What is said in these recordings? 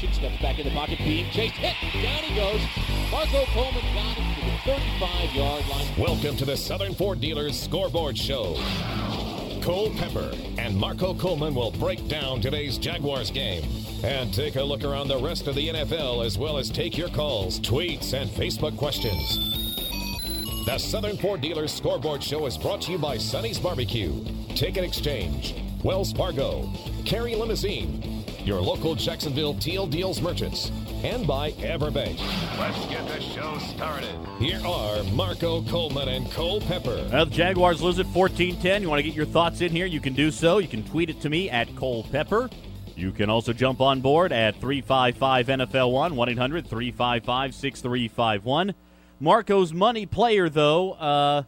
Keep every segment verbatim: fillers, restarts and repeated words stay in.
formation, steps back in the pocket, being chased, hit, down he goes. Marco Coleman got him to the thirty-five-yard line. Welcome to the Southern Ford Dealers Scoreboard Show. Cole Pepper and Marco Coleman will break down today's Jaguars game and take a look around the rest of the N F L, as well as take your calls, tweets, and Facebook questions. The Southern Ford Dealers Scoreboard Show is brought to you by Sonny's Barbecue, Ticket Exchange, Wells Fargo, Carey Limousine, your local Jacksonville Teal Deals merchants, and by Everbank. Let's get the show started. Here are Marco Coleman and Cole Pepper. Well, the Jaguars lose at fourteen ten. You want to get your thoughts in here? You can do so. You can tweet it to me at Cole Pepper. You can also jump on board at three five five N F L one, one eight hundred three five five six three five one. Marco's money player, though, uh,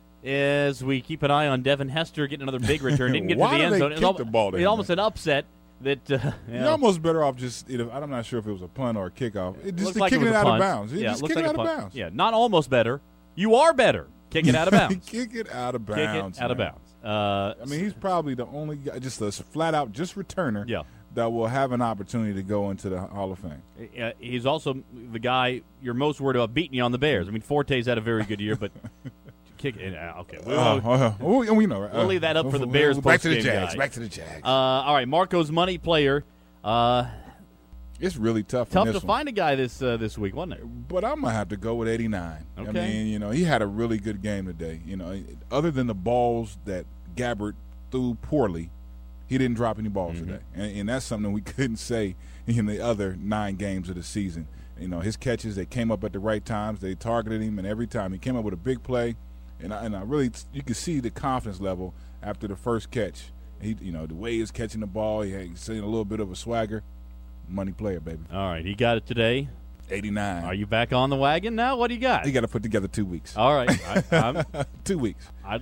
as we keep an eye on Devin Hester getting another big return. Didn't get to the end zone. It was the ball it almost an upset. That uh, you You're know, almost better off just, you know, I'm not sure if it was a punt or a kickoff. It just looks like kicking it, was it a out punt. of bounds. Yeah, just looks kick like it a out punt. of bounds. Yeah, not almost better. You are better. Kick it out of bounds. Kick it out of Kick bounds. it out of man. bounds. Uh, I mean, he's probably the only guy, just a flat out, just returner. Yeah. That will have an opportunity to go into the Hall of Fame. Uh, he's also the guy you're most worried about beating you on the Bears. I mean, Forte's had a very good year, but kick it. Uh, okay, we'll, Uh, uh, we, we know. Right? we'll leave that up for the Bears. Back to the post-game Jags. guy. Back to the Jags. Uh, all right, Marco's money player. Uh, it's really tough. tough in to this one. find a guy this uh, this week, wasn't it? But I'm gonna have to go with eighty-nine. Okay. I mean, you know, he had a really good game today. You know, other than the balls that Gabbert threw poorly, he didn't drop any balls Mm-hmm. today, and, and that's something we couldn't say in the other nine games of the season. You know, his catches, they came up at the right times. They targeted him, and every time he came up with a big play, and I, and I really, you could see the confidence level after the first catch. He, you know, the way he's catching the ball, he had seen a little bit of a swagger. Money player, baby. All right, he got it today. eighty-nine. Are you back on the wagon now? What do you got? He got to put together two weeks. All right, I, I'm, two weeks. I,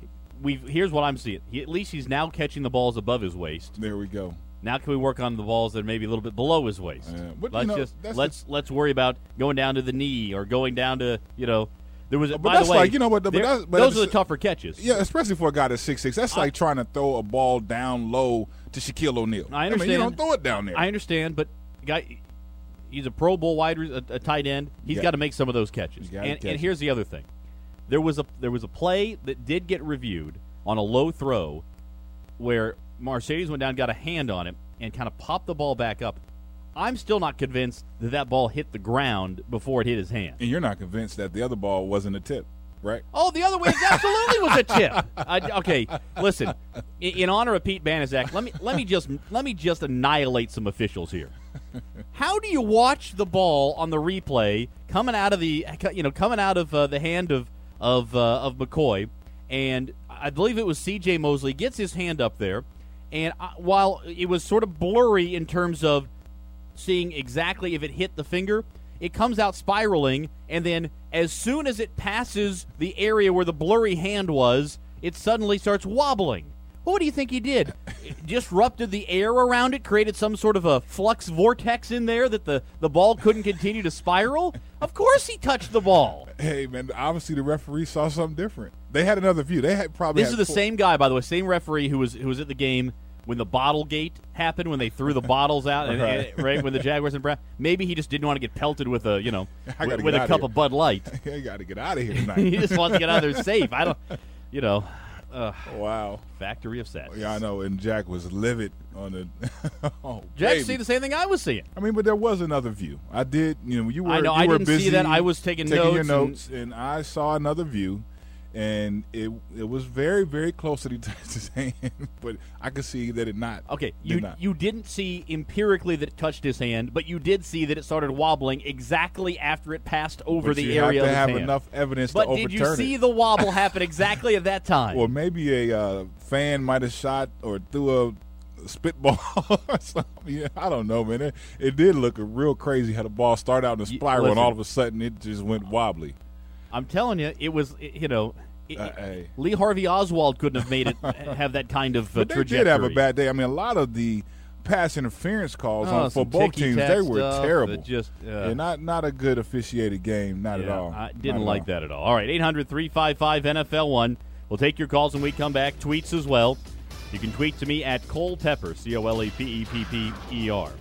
we here's what I'm seeing. He, at least he's now catching the balls above his waist. There we go. Now can we work on the balls that are maybe a little bit below his waist? Yeah, but, let's you know, just that's let's the, let's worry about going down to the knee or going down to you know. There was a, but by that's the way, like, you know what, but there- that's- but those it's- are the tougher catches. Yeah, especially for a guy that's six six. That's I- like trying to throw a ball down low to Shaquille O'Neal. I understand. mean, you don't throw it down there. I understand, but guy, he's a Pro Bowl wide re- a, a tight end. He's Yeah. got to make some of those catches. He's gotta And, catch and it. here's the other thing: there was a there was a play that did get reviewed on a low throw where Mercedes went down, got a hand on it, and kind of popped the ball back up. I'm still not convinced that that ball hit the ground before it hit his hand. And you're not convinced that the other ball wasn't a tip, right? Oh, the other way it absolutely was a tip. I, okay, listen. In, in honor of Pete Banaszak, let me let me just let me just annihilate some officials here. How do you watch the ball on the replay coming out of the you know coming out of uh, the hand of of uh, of McCoy, and I believe it was C J Mosley gets his hand up there, and I, while it was sort of blurry in terms of seeing exactly if it hit the finger, it comes out spiraling, and then as soon as it passes the area where the blurry hand was, it suddenly starts wobbling. What do you think he did? It disrupted the air around it, created some sort of a flux vortex in there that the, the ball couldn't continue to spiral? Of course he touched the ball. Hey, man, obviously the referee saw something different. They had another view. They had probably This had is the four- same guy, by the way, same referee who was who was at the game when the bottle gate happened, when they threw the bottles out, and, Right. and, right, when the Jaguars and Brown. Maybe he just didn't want to get pelted with a, you know, I gotta with, with get a out cup here. of Bud Light. You got to get out of here he tonight. just wants to get out of there safe. I don't, you know, uh, Wow. factory of sadness. Yeah, I know. And Jack was livid on the. oh, Jack, baby. see the same thing I was seeing. I mean, but there was another view. I did, you know, you were. I know, you I were didn't see busy that. I was taking taking your notes and- notes, and, I saw another view, and it it was very, very close that he touched his hand, but I could see that it not. Okay, did you not. you didn't see empirically that it touched his hand, but you did see that it started wobbling exactly after it passed over But the you area have to of his have hand. enough evidence But to did overturn you see it. the wobble happen exactly at that time? Or maybe a uh, fan might have shot or threw a spitball or something. Yeah, I don't know, man. It, it did look real crazy how the ball started out in a You- spiral, and listen. all of a sudden it just went wobbly. I'm telling you, it was it- you know. It, Uh, hey. Lee Harvey Oswald couldn't have made it have that kind of uh, But they trajectory. did have a bad day. I mean, a lot of the pass interference calls Oh, on, for some both teams, ticky-tack they were stuff terrible. that Just uh, Yeah, not not a good officiated game, not at yeah, all. I Not didn't at like all. that at all. All right, eight hundred, three five five, N F L one. We'll take your calls when we come back. Tweets as well. You can tweet to me at Cole Pepper, C O L E P E P P E R.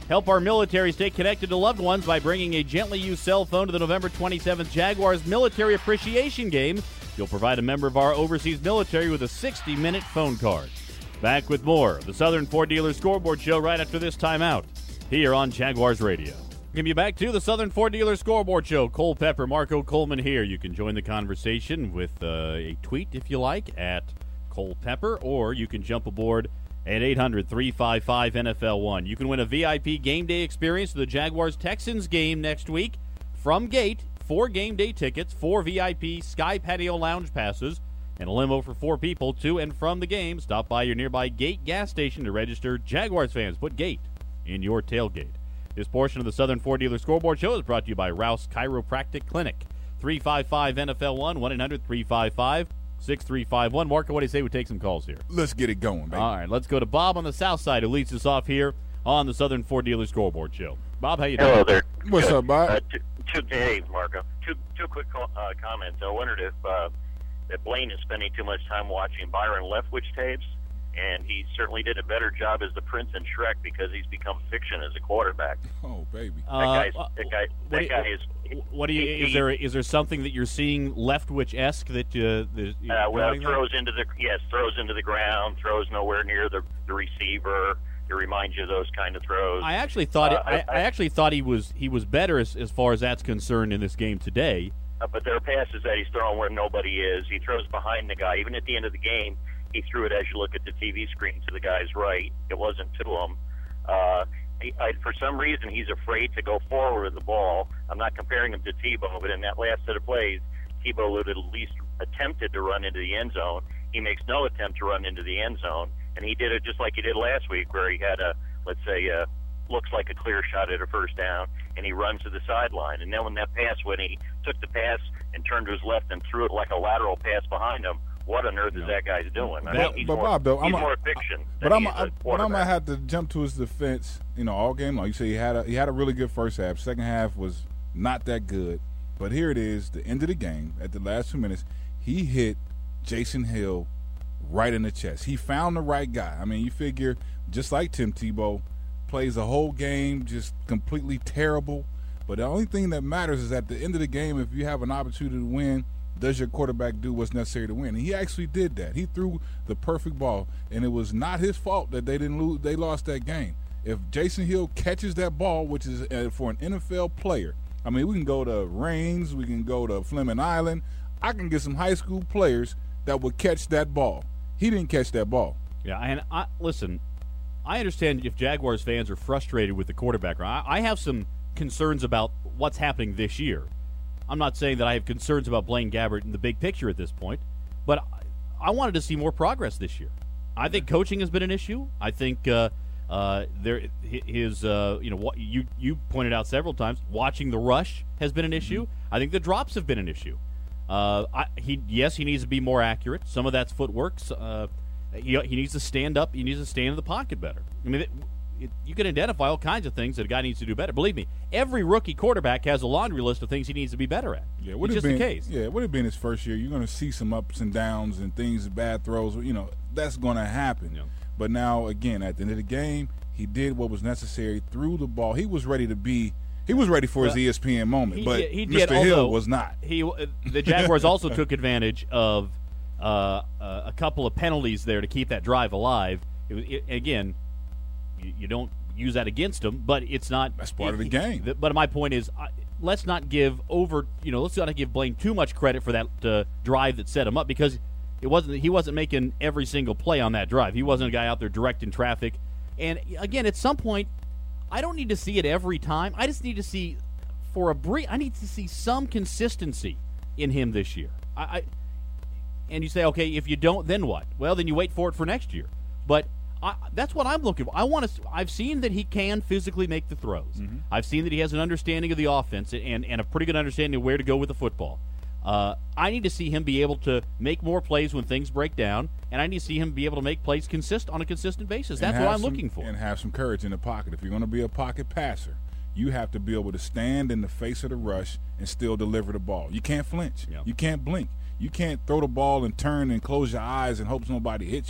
Help our military stay connected to loved ones by bringing a gently used cell phone to the November twenty-seventh Jaguars Military Appreciation Game. You'll provide a member of our overseas military with a sixty-minute phone card. Back with more of the Southern Ford Dealer Scoreboard Show right after this timeout here on Jaguars Radio. Give you back to the Southern Ford Dealer Scoreboard Show. Cole Pepper, Marco Coleman here. You can join the conversation with uh, a tweet, if you like, at Cole Pepper, or you can jump aboard at eight hundred, three five five, N F L one. You can win a V I P game day experience to the Jaguars-Texans game next week from Gate. Four game day tickets, four V I P Sky Patio Lounge passes, and a limo for four people to and from the game. Stop by your nearby Gate gas station to register. Jaguars fans, put Gate in your tailgate. This portion of the Southern Ford Dealer Scoreboard Show is brought to you by Rouse Chiropractic Clinic. three five five, N F L one, one eight hundred, three five five, six three five one. Marco, what do you say we take some calls here? Let's get it going, baby. All right, let's go to Bob on the south side, who leads us off here on the Southern Ford Dealer Scoreboard Show. Bob, how you doing? Hello there. What's Good. up, Bob? Uh, two, two, hey, Marco. Two, two quick uh, comments. I wondered if uh, that Blaine is spending too much time watching Byron Leftwich tapes, and he certainly did a better job as the Prince in Shrek because he's become fiction as a quarterback. Oh, baby. That Uh, guy's, uh, that guy, what that do you- guy is. What do you? he- Is there is there something that you're seeing Leftwich-esque that uh, that you're Uh, well, noting there? throws into the yes, throws into the ground, throws nowhere near the the receiver. It reminds you of those kind of throws. I actually thought Uh, it, I, I- I actually thought he was he was better as, as far as that's concerned in this game today. Uh, but there are passes that he's throwing where nobody is. He throws behind the guy. Even at the end of the game, he threw it as you look at the T V screen to the guy's right. It wasn't to him. Uh, he, I, for some reason, he's afraid to go forward with the ball. I'm not comparing him to Tebow, but in that last set of plays, Tebow would at least attempted to run into the end zone. He makes no attempt to run into the end zone, and he did it just like he did last week, where he had a, let's say, a, looks like a clear shot at a first down, and he runs to the sideline. And then when that pass, when he took the pass and turned to his left and threw it like a lateral pass behind him, what on earth is that guy's doing? I But- mean, he's but more, Bob, though, he's I'm a- more fiction But than I'm, he is I, a but I'm gonna quarterback. have to jump to his defense. You know, all game long. You say he had a he had a really good first half. Second half was not that good. But here it is, the end of the game. At the last two minutes, he hit Jason Hill right in the chest. He found the right guy. I mean, you figure just like Tim Tebow, plays the whole game just completely terrible. But the only thing that matters is at the end of the game, if you have an opportunity to win, does your quarterback do what's necessary to win? And he actually did that. He threw the perfect ball, and it was not his fault that they didn't lose. They lost that game. If Jason Hill catches that ball, which is uh, for an N F L player, I mean, we can go to Raines, we can go to Fleming Island. I can get some high school players that would catch that ball. He didn't catch that ball. Yeah, and I, listen, I understand if Jaguars fans are frustrated with the quarterback. I, I have some concerns about what's happening this year. I'm not saying that I have concerns about Blaine Gabbert in the big picture at this point, but I, I wanted to see more progress this year. I think coaching has been an issue. I think uh, uh, there his uh, you know what you you pointed out several times. Watching the rush has been an issue. I think the drops have been an issue. Uh, I, he yes, he needs to be more accurate. Some of that's footwork. Uh, he, he needs to stand up. He needs to stand in the pocket better. I mean, it, it, you can identify all kinds of things that a guy needs to do better. Believe me, every rookie quarterback has a laundry list of things he needs to be better at. Yeah, it's would just been, the case. Yeah, it would have been his first year. You're going to see some ups and downs and things, bad throws. You know, that's going to happen. Yeah. But now, again, at the end of the game, he did what was necessary, threw the ball. He was ready to be – he was ready for his Well, E S P N moment, He but did, he Mister did, Hill although was not. He uh, the Jaguars also took advantage of uh, uh, a couple of penalties there to keep that drive alive. It was, it, again, you, you don't use that against him, but it's not. That's part of the he- game. the- but my point is, I, let's not give over. You know, let's not give Blaine too much credit for that uh, drive that set him up, because it wasn't. He wasn't making every single play on that drive. He wasn't a guy out there directing traffic. And again, at some point, I don't need to see it every time. I just need to see for a brief. I need to see some consistency in him this year. I, I and you say, okay, if you don't, then what? Well, then you wait for it for next year. But I, that's what I'm looking for. I want to. I've seen that he can physically make the throws. Mm-hmm. I've seen that he has an understanding of the offense and, and a pretty good understanding of where to go with the football. Uh, I need to see him be able to make more plays when things break down, and I need to see him be able to make plays consist on a consistent basis. That's And what have I'm some- looking for. And have some courage in the pocket. If you're going to be a pocket passer, you have to be able to stand in the face of the rush and still deliver the ball. You can't flinch. Yeah. You can't blink. You can't throw the ball and turn and close your eyes and hope nobody hits you.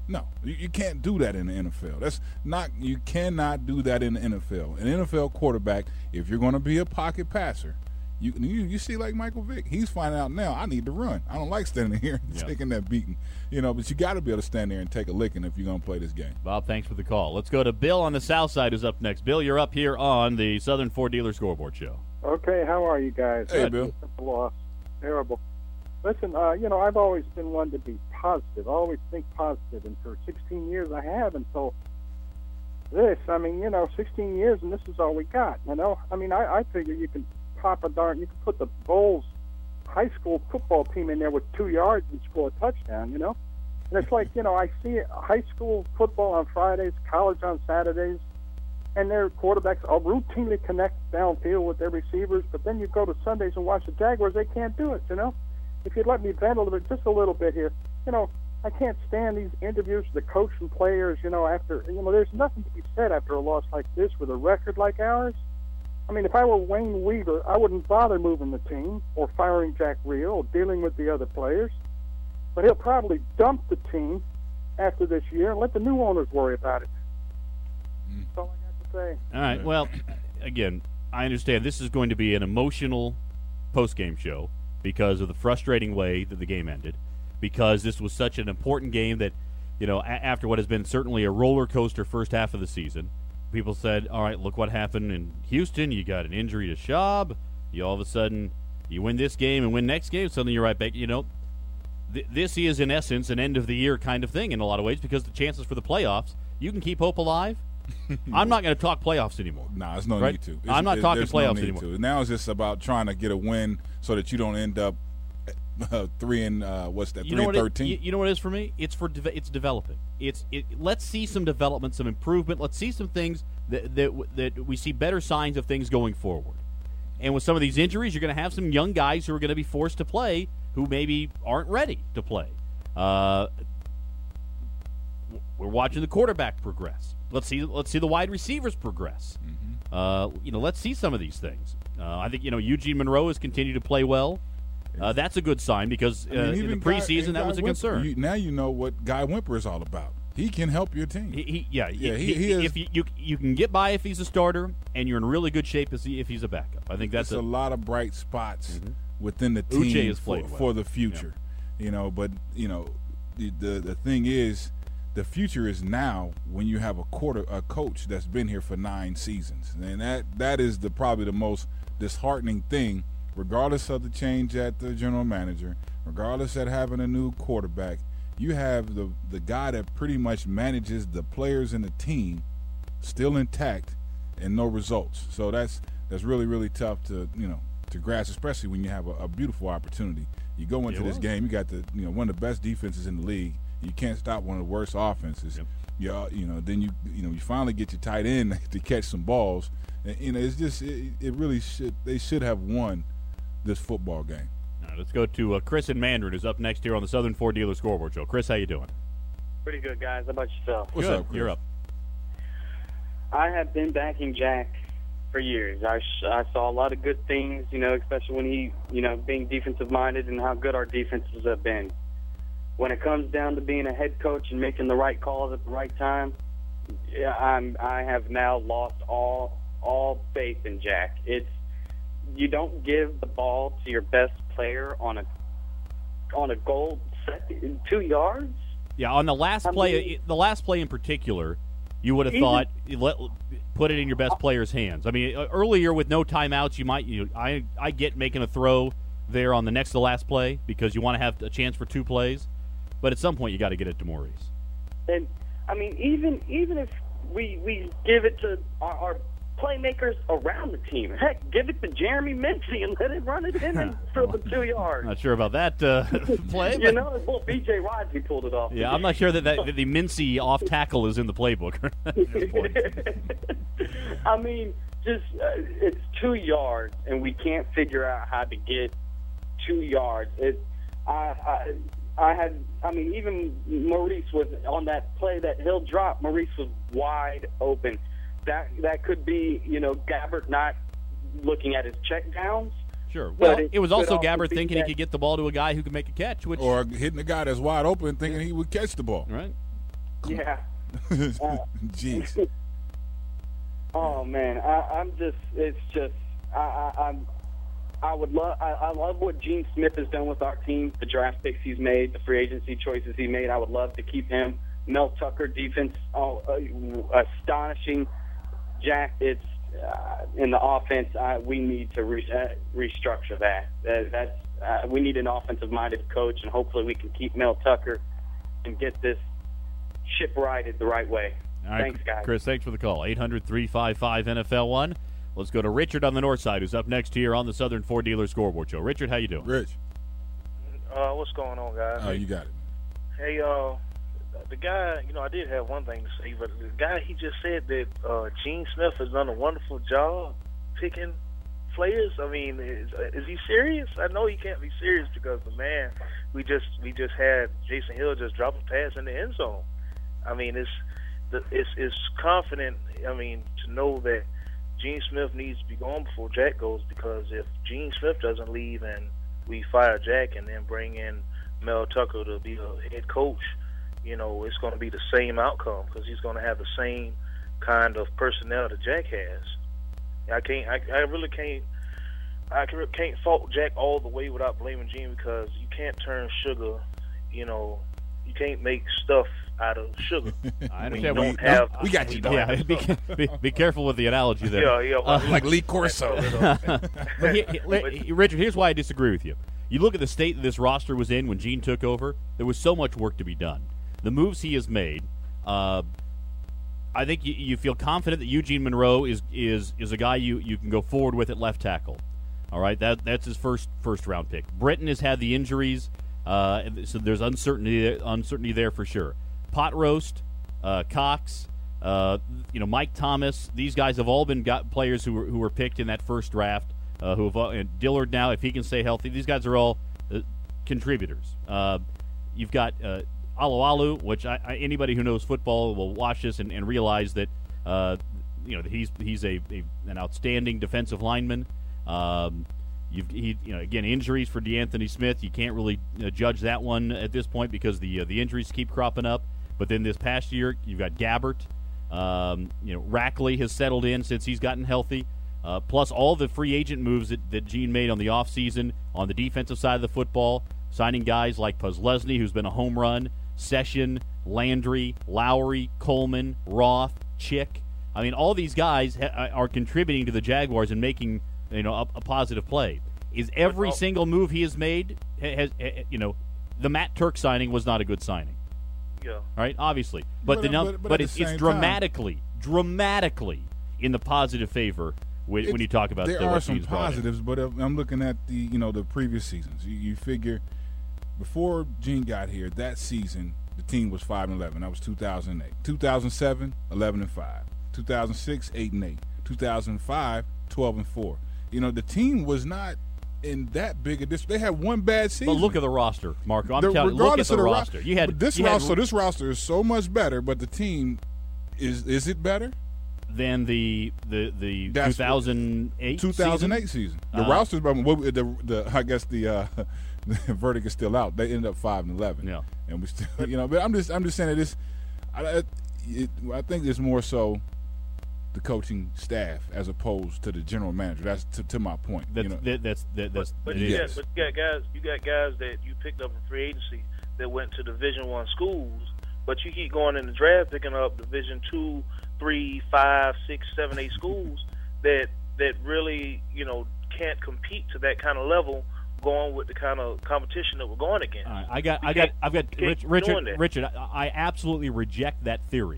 No, you, you can't do that in the N F L. That's not. You cannot do that in the N F L. An N F L quarterback, if you're going to be a pocket passer, you, you you see like Michael Vick, he's finding out now. I need to run. I don't like standing here and yeah. taking that beating. You know, but you got to be able to stand there and take a licking if you're going to play this game. Bob, thanks for the call. Let's go to Bill on the south side, who's up next. Bill, you're up here on the Southern Ford Dealer Scoreboard Show. Okay, how are you guys? Hey, Bill. Loss. Terrible. Listen, uh, you know, I've always been one to be positive. I always think positive, and for sixteen years I have until this. I mean, you know, sixteen years, and this is all we got, you know? I mean, I, I figure you can pop a darn, you can put the Bulls high school football team in there with two yards and score a touchdown, you know? And it's like, you know, I see high school football on Fridays, college on Saturdays, and their quarterbacks all routinely connect downfield with their receivers, but then you go to Sundays and watch the Jaguars, they can't do it, you know? If you'd let me vent a little bit, just a little bit here, you know, I can't stand these interviews with the coach and players, you know, after, you know, there's nothing to be said after a loss like this with a record like ours. I mean, if I were Wayne Weaver, I wouldn't bother moving the team or firing Jack Reel or dealing with the other players. But he'll probably dump the team after this year and let the new owners worry about it. Mm. That's all I got to say. All right. Well, again, I understand this is going to be an emotional post-game show because of the frustrating way that the game ended, because this was such an important game that, you know, a- after what has been certainly a roller coaster first half of the season, people said, all right, look what happened in Houston. You got an injury to Schaub. You all of a sudden, you win this game and win next game, suddenly you're right back. You know, th- this is, in essence, an end-of-the-year kind of thing in a lot of ways because the chances for the playoffs, you can keep hope alive. I'm not going to talk playoffs anymore. No, nah, there's no right? need to. It's, I'm not talking playoffs no need anymore. To. Now it's just about trying to get a win so that you don't end up uh, three and uh, what's that? You three know and what thirteen. It, you, you know what it is for me? It's for de- it's developing. It's it. Let's see some development, some improvement. Let's see some things that that that we see better signs of things going forward. And with some of these injuries, you're going to have some young guys who are going to be forced to play who maybe aren't ready to play. Uh, we're watching the quarterback progress. Let's see. Let's see the wide receivers progress. Mm-hmm. Uh, you know, let's see some of these things. Uh, I think you know Eugene Monroe has continued to play well. Uh, that's a good sign because uh, I mean, in the preseason Guy, that was a Wimper, concern. You, now you know what Guy Wimper is all about. He can help your team. He, he, yeah, yeah. He, he, he is, if you, you you can get by if he's a starter, and you're in really good shape if, he, if he's a backup. I think that's a, a, a lot of bright spots mm-hmm. within the Uche team has for, well. for the future. Yeah. You know, but you know, the, the the thing is, the future is now when you have a quarter a coach that's been here for nine seasons, and that that is the probably the most disheartening thing. Regardless of the change at the general manager, regardless of having a new quarterback, you have the the guy that pretty much manages the players and the team still intact and no results. So that's that's really really tough to you know to grasp, especially when you have a, a beautiful opportunity. You go into it this was. game, you got the you know one of the best defenses in the league. You can't stop one of the worst offenses. Yep. You you know then you you know you finally get your tight end to catch some balls. And, you know it's just it, it really should they should have won this football game. All right, let's go to uh, Chris and Mandarin, who's up next here on the Southern Ford Dealer Scoreboard Show. Chris, how you doing? Pretty good, guys. How about yourself? What's good. up, Chris? You're up. I have been backing Jack for years. I, sh- I saw a lot of good things, you know, especially when he, you know, being defensive-minded and how good our defenses have been. When it comes down to being a head coach and making the right calls at the right time, yeah, I'm, I have now lost all all faith in Jack. It's you don't give the ball to your best player on a on a goal set in two yards. Yeah, on the last I play, mean, the last play in particular, you would have even, thought let, put it in your best player's hands. I mean, earlier with no timeouts, you might. You, I I get making a throw there on the next to last play because you want to have a chance for two plays, but at some point you got to get it to Maurice. And I mean, even even if we we give it to our, our playmakers around the team, heck, give it to Jeremy Mincy and let him run it in and for the two yards. Not sure about that uh, play. You but, know, well, B J Rodgers pulled it off. yeah, I'm not sure that, that the Mincy off tackle is in the playbook. I mean, just uh, it's two yards, and we can't figure out how to get two yards. It, I, I, I had, I mean, even Maurice was on that play that Hill dropped. Maurice was wide open. That that could be, you know, Gabbert not looking at his check downs. Sure. Well, it it was could also also Gabbert be thinking that- he could get the ball to a guy who could make a catch, which Or hitting the guy that's wide open thinking he would catch the ball. right. Yeah. Jeez. Oh man, I, I'm just. It's just. I, I, I'm. I would love. I, I love what Gene Smith has done with our team. The draft picks he's made, the free agency choices he made. I would love to keep him. Mel Tucker defense, oh, uh, astonishing. Jack, it's uh, in the offense. Uh, we need to re- uh, restructure that. Uh, that's uh, we need an offensive-minded coach, and hopefully we can keep Mel Tucker and get this ship righted the right way. All right, thanks, guys. Chris, thanks for the call. eight hundred, three five five, N F L one. Let's go to Richard on the north side, who's up next here on the Southern Ford Dealer Scoreboard Show. Richard, how you doing? Rich. Uh, what's going on, guys? Oh, you got it. Hey, uh, the guy, you know, I did have one thing to say, but the guy, he just said that uh, Gene Smith has done a wonderful job picking players. I mean, is, is he serious? I know he can't be serious because the man, we just we just had Jason Hill just drop a pass in the end zone. I mean, it's the it's it's confident. I mean, to know that Gene Smith needs to be gone before Jack goes, because if Gene Smith doesn't leave and we fire Jack and then bring in Mel Tucker to be a head coach, you know, it's going to be the same outcome because he's going to have the same kind of personnel that Jack has. I can't, I, I really can't, I can't fault Jack all the way without blaming Gene, because you can't turn sugar, you know, you can't make stuff out of sugar. I When you understand. don't We, have, we got you, dog. yeah, be, be, be careful with the analogy there. Yeah, yeah. Well, Uh, Like Lee Corso. But he, he, Richard, here's why I disagree with you. You look at the state that this roster was in when Gene took over. There was so much work to be done. The moves he has made, uh, I think you, you feel confident that Eugene Monroe is is is a guy you, you can go forward with at left tackle. All right, that that's his first first round pick. Britton has had the injuries, uh, so there's uncertainty uncertainty there for sure. Pot roast, uh, Cox, uh, you know, Mike Thomas. These guys have all been got players who were who were picked in that first draft. Uh, who have uh, and Dillard now, if he can stay healthy, these guys are all uh, contributors. Uh, you've got uh, Alualu, which I, I, anybody who knows football will watch this and, and realize that uh, you know that he's he's a, a an outstanding defensive lineman. Um, you've he, you know again injuries for DeAnthony Smith. You can't really uh, judge that one at this point because the uh, the injuries keep cropping up. But then this past year, you've got Gabbert. Um, you know, Rackley has settled in since he's gotten healthy. Uh, plus all the free agent moves that, that Gene made on the offseason on the defensive side of the football, signing guys like Puzlesny, who's been a home run, Session, Landry, Lowry, Coleman, Roth, Chick. I mean, all these guys ha- are contributing to the Jaguars and making you know a, a positive play. Is every single move he has made, has, has, you know, the Matt Turk signing was not a good signing. Yeah. Right, obviously. But, But, the num- but- but but at it's, the it's same dramatically, dramatically in the positive favor when, when you talk about there the, are what some Gene's brought in. positives, but if I'm looking at the you know the previous seasons. You, you figure before Gene got here, that season the team was five and eleven. That was two thousand eight. two thousand seven, eleven and five. two thousand six, eight and eight. two thousand five, twelve and four. You know the team was not in that big a dis- They had one bad season. But look at the roster, Marco. I'm The- telling you, look at regardless the of the ro- roster. You had but this you had roster. This roster is so much better, but the team is is it better? than the the the two That's- thousand eight two thousand eight season. The Uh, roster's the the I guess the uh, the verdict is still out. They ended up five and eleven. Yeah, and we still you know. But I'm just I'm just saying that this. I, I- it, I think it's more so the coaching staff as opposed to the general manager. That's to, to my point. That's you know? that, that's that, that's But, it you is. got, but you got guys, you got guys that you picked up in free agency that went to Division One schools, but you keep going in the draft picking up Division Two, Three, Five, Six, Seven, Eight schools that that really you know can't compete to that kind of level, going with the kind of competition that we're going against. All right, I got You I got can't- I've got you can't Rich, keep Richard doing that. Richard. I, I absolutely reject that theory.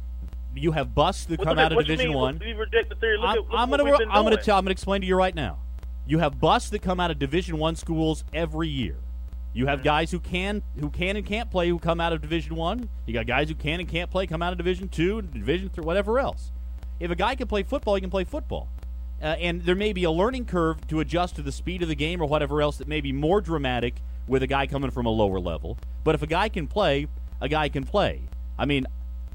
You have busts that What come the- out of what you Division mean? One. We reject the theory. Look I'm, at, look I'm what gonna we've been I'm gonna doing. tell I'm gonna explain to you right now. You have busts that come out of Division One schools every year. You have guys who can who can and can't play who come out of Division One. You got guys who can and can't play come out of Division Two, Division Three, whatever else. If a guy can play football, he can play football. Uh, and there may be a learning curve to adjust to the speed of the game or whatever else that may be more dramatic with a guy coming from a lower level. But if a guy can play, a guy can play. I mean,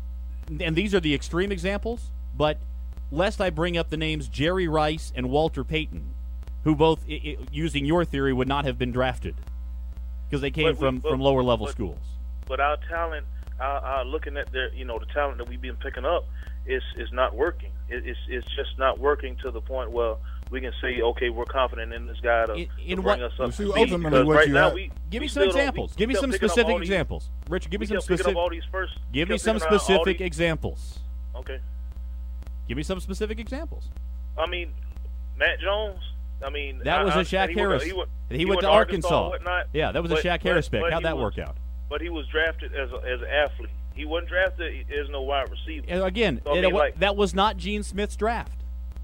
and these are the extreme examples, but lest I bring up the names Jerry Rice and Walter Payton, who both, I- I- using your theory, would not have been drafted because they came But we- from, but- from lower level but- schools. But our talent, our, our looking at their, you know, the talent that we've been picking up is is not working. It, it's it's just not working to the point where we can say, okay, we're confident in this guy to, In- to in bring what- us up. You see, to speed. ultimately Because what right you now have- we Give me we some still don't- examples. we- Give me we kept some picking up all specific these- examples. Richard, give me we some kept picking up specific. all these first. Give me kept some picking up all specific these- examples. Okay. Give me some specific examples. I mean, Matt Jones. I mean, That I, was I a Shaq he Harris. Went, he went, He he went to and Arkansas. whatnot, Yeah, that was a but- Shaq Harris but- pick. but How'd he that was- work out? But he was drafted as a, as an athlete. He wasn't drafted as no wide receiver. And again, So, I it- mean, like- that was not Gene Smith's draft.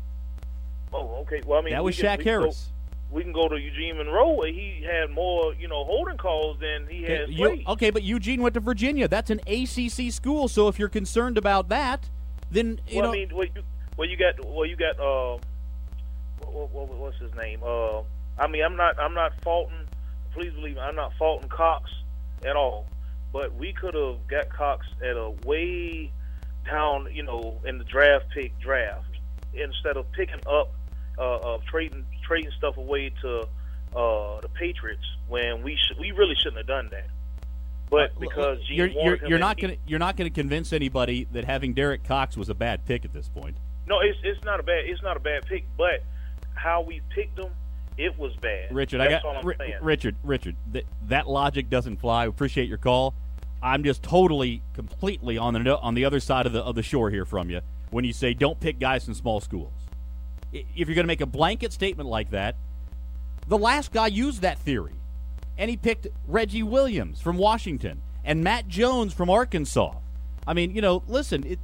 Oh, okay. Well, I mean, That we was can- Shaq we can go- Harris. We can go to Eugene Monroe, where he had more, you know, holding calls than he has Okay, you- plays. okay, but Eugene went to Virginia. That's an A C C school. So if you're concerned about that, then you well, know. I mean, well, you, well, you got, well, you got, uh, what, what, what's his name? Uh, I mean, I'm not, I'm not faulting. Please believe me, I'm not faulting Cox at all. But we could have got Cox at a way down, you know, in the draft pick draft instead of picking up, uh, of trading trading stuff away to uh, the Patriots when we should, we really shouldn't have done that. But because Gene you're you're, wanted him you're and not he- going to you're not going to convince anybody that having Derek Cox was a bad pick at this point. No, it's it's not a bad it's not a bad pick, but how we picked them, it was bad. Richard, That's I got all I'm Ri- saying. Richard. Richard, th- that logic doesn't fly. I appreciate your call. I'm just totally, completely on the no- on the other side of the of the shore here from you when you say don't pick guys from small schools. I- If you're going to make a blanket statement like that, the last guy used that theory, and he picked Reggie Williams from Washington and Matt Jones from Arkansas. I mean, you know, listen, it,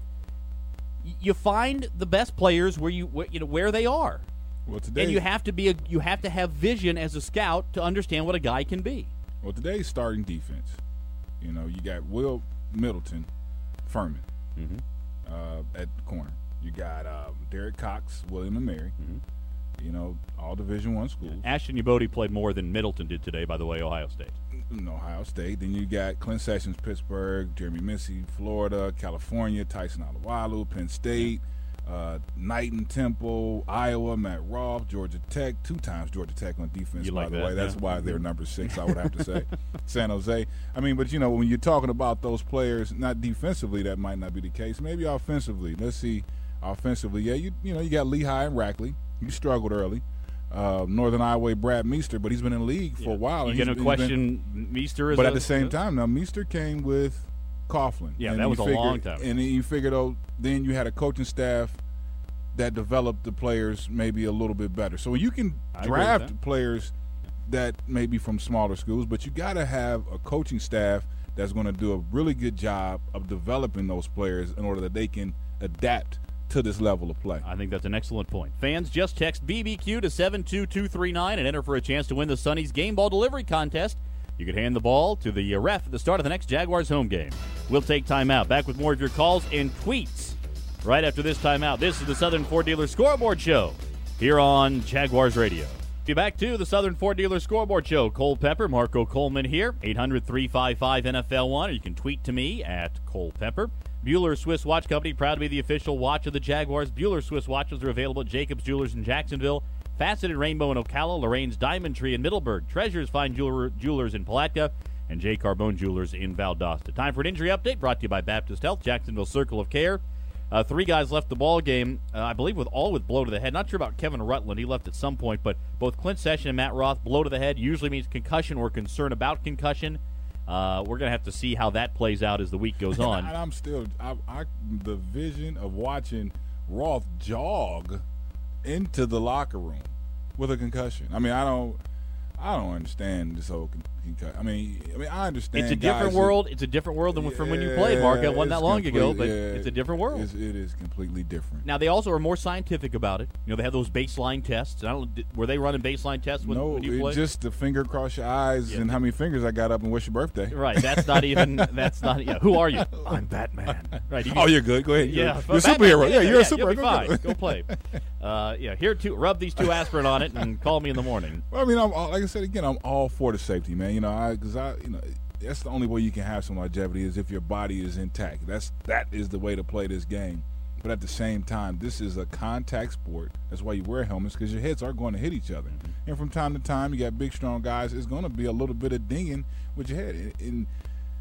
y- you find the best players where you where, you know where they are. Well, today, And you have to be a, you have to have vision as a scout to understand what a guy can be. well, today's starting defense. You know, you got Will Middleton, Furman, Mm-hmm. uh, at the corner. You got um, Derek Cox, William and Mary. Mm-hmm. You know, all Division One schools. Ashton Yabodi played more than Middleton did today, by the way, Ohio State. in Ohio State. Then you got Clint Sessions, Pittsburgh, Jeremy Missy, Florida, California, Tyson Alualu, Penn State, uh, Knighton, Temple, Iowa, Matt Roth, Georgia Tech, two times Georgia Tech on defense, You by like the that, way. That's yeah. why they're number six, I would have to say. San Jose. I mean, but, you know, when you're talking about those players, not defensively, that might not be the case. Maybe offensively. Let's see. Offensively, yeah, you you know, you got Lehigh and Rackley. You struggled early. Uh, Northern Iowa, Brad Meester, but he's been in the league for Yeah. a while. You and going to he's- he's been- question Meester as but a, at the same time, now Meester came with Coughlin. Yeah, and that you was a figured- long time ago. And then you figured, oh, then you had a coaching staff that developed the players maybe a little bit better. So you can I agree with draft that. players that may be from smaller schools, but you got to have a coaching staff that's going to do a really good job of developing those players in order that they can adapt to this level of play. I think that's an excellent point. Fans, just text B B Q to seven two two three nine and enter for a chance to win the Sonny's Game Ball Delivery Contest. You could hand the ball to the ref at the start of the next Jaguars home game. We'll take time out. Back with more of your calls and tweets right after this timeout. This is the Southern Ford Dealer Scoreboard Show here on Jaguars Radio. Be back to the Southern Ford Dealer Scoreboard Show. Cole Pepper, Marco Coleman here. eight hundred three five five N F L one, or you can tweet to me at Cole Pepper. Bueller Swiss Watch Company, proud to be the official watch of the Jaguars. Bueller Swiss watches are available at Jacobs Jewelers in Jacksonville, Faceted Rainbow in Ocala, Lorraine's Diamond Tree in Middleburg, Treasures Fine Jeweler, Jewelers in Palatka, and J. Carbone Jewelers in Valdosta. Time for an injury update brought to you by Baptist Health, Jacksonville Circle of Care. Uh, three guys left the ball game, uh, I believe, with all with blow to the head. Not sure about Kevin Rutland. He left at some point, but both Clint Session and Matt Roth, blow to the head, usually means concussion or concern about concussion. Uh, we're going to have to see how that plays out as the week goes on. And I'm still, I, I, the vision of watching Roth jog into the locker room with a concussion. I mean, I don't, I don't understand this whole con- concussion. I mean, I mean, I understand. It's a different guys that- world. It's a different world than from when you played, Mark. It wasn't that it's long ago, complete- but yeah, it's a different world. It's, it is completely different. Now, they also are more scientific about it. You know, they have those baseline tests. I don't, did- were they running baseline tests when, no, when you it played? just the finger across your eyes Yeah. and how many fingers I got up and wish your birthday. Right. That's not even. That's not. Yeah. Who are you? I'm Batman. Right. you- Oh, you're good. Go ahead. Yeah, You're, but you're a Batman, superhero. Yeah, you're a You'll superhero. be Go, fine. go. Go play. Uh, yeah. Here too. Rub these two aspirin on it and call me in the morning. Well, I mean, I'm all, like I said again, I'm all for the safety, man. You know, I because I, you know, that's the only way you can have some longevity is if your body is intact. That's that is the way to play this game. But at the same time, this is a contact sport. That's why you wear helmets, because your heads are going to hit each other. Mm-hmm. And from time to time, you got big, strong guys. It's going to be a little bit of dinging with your head. And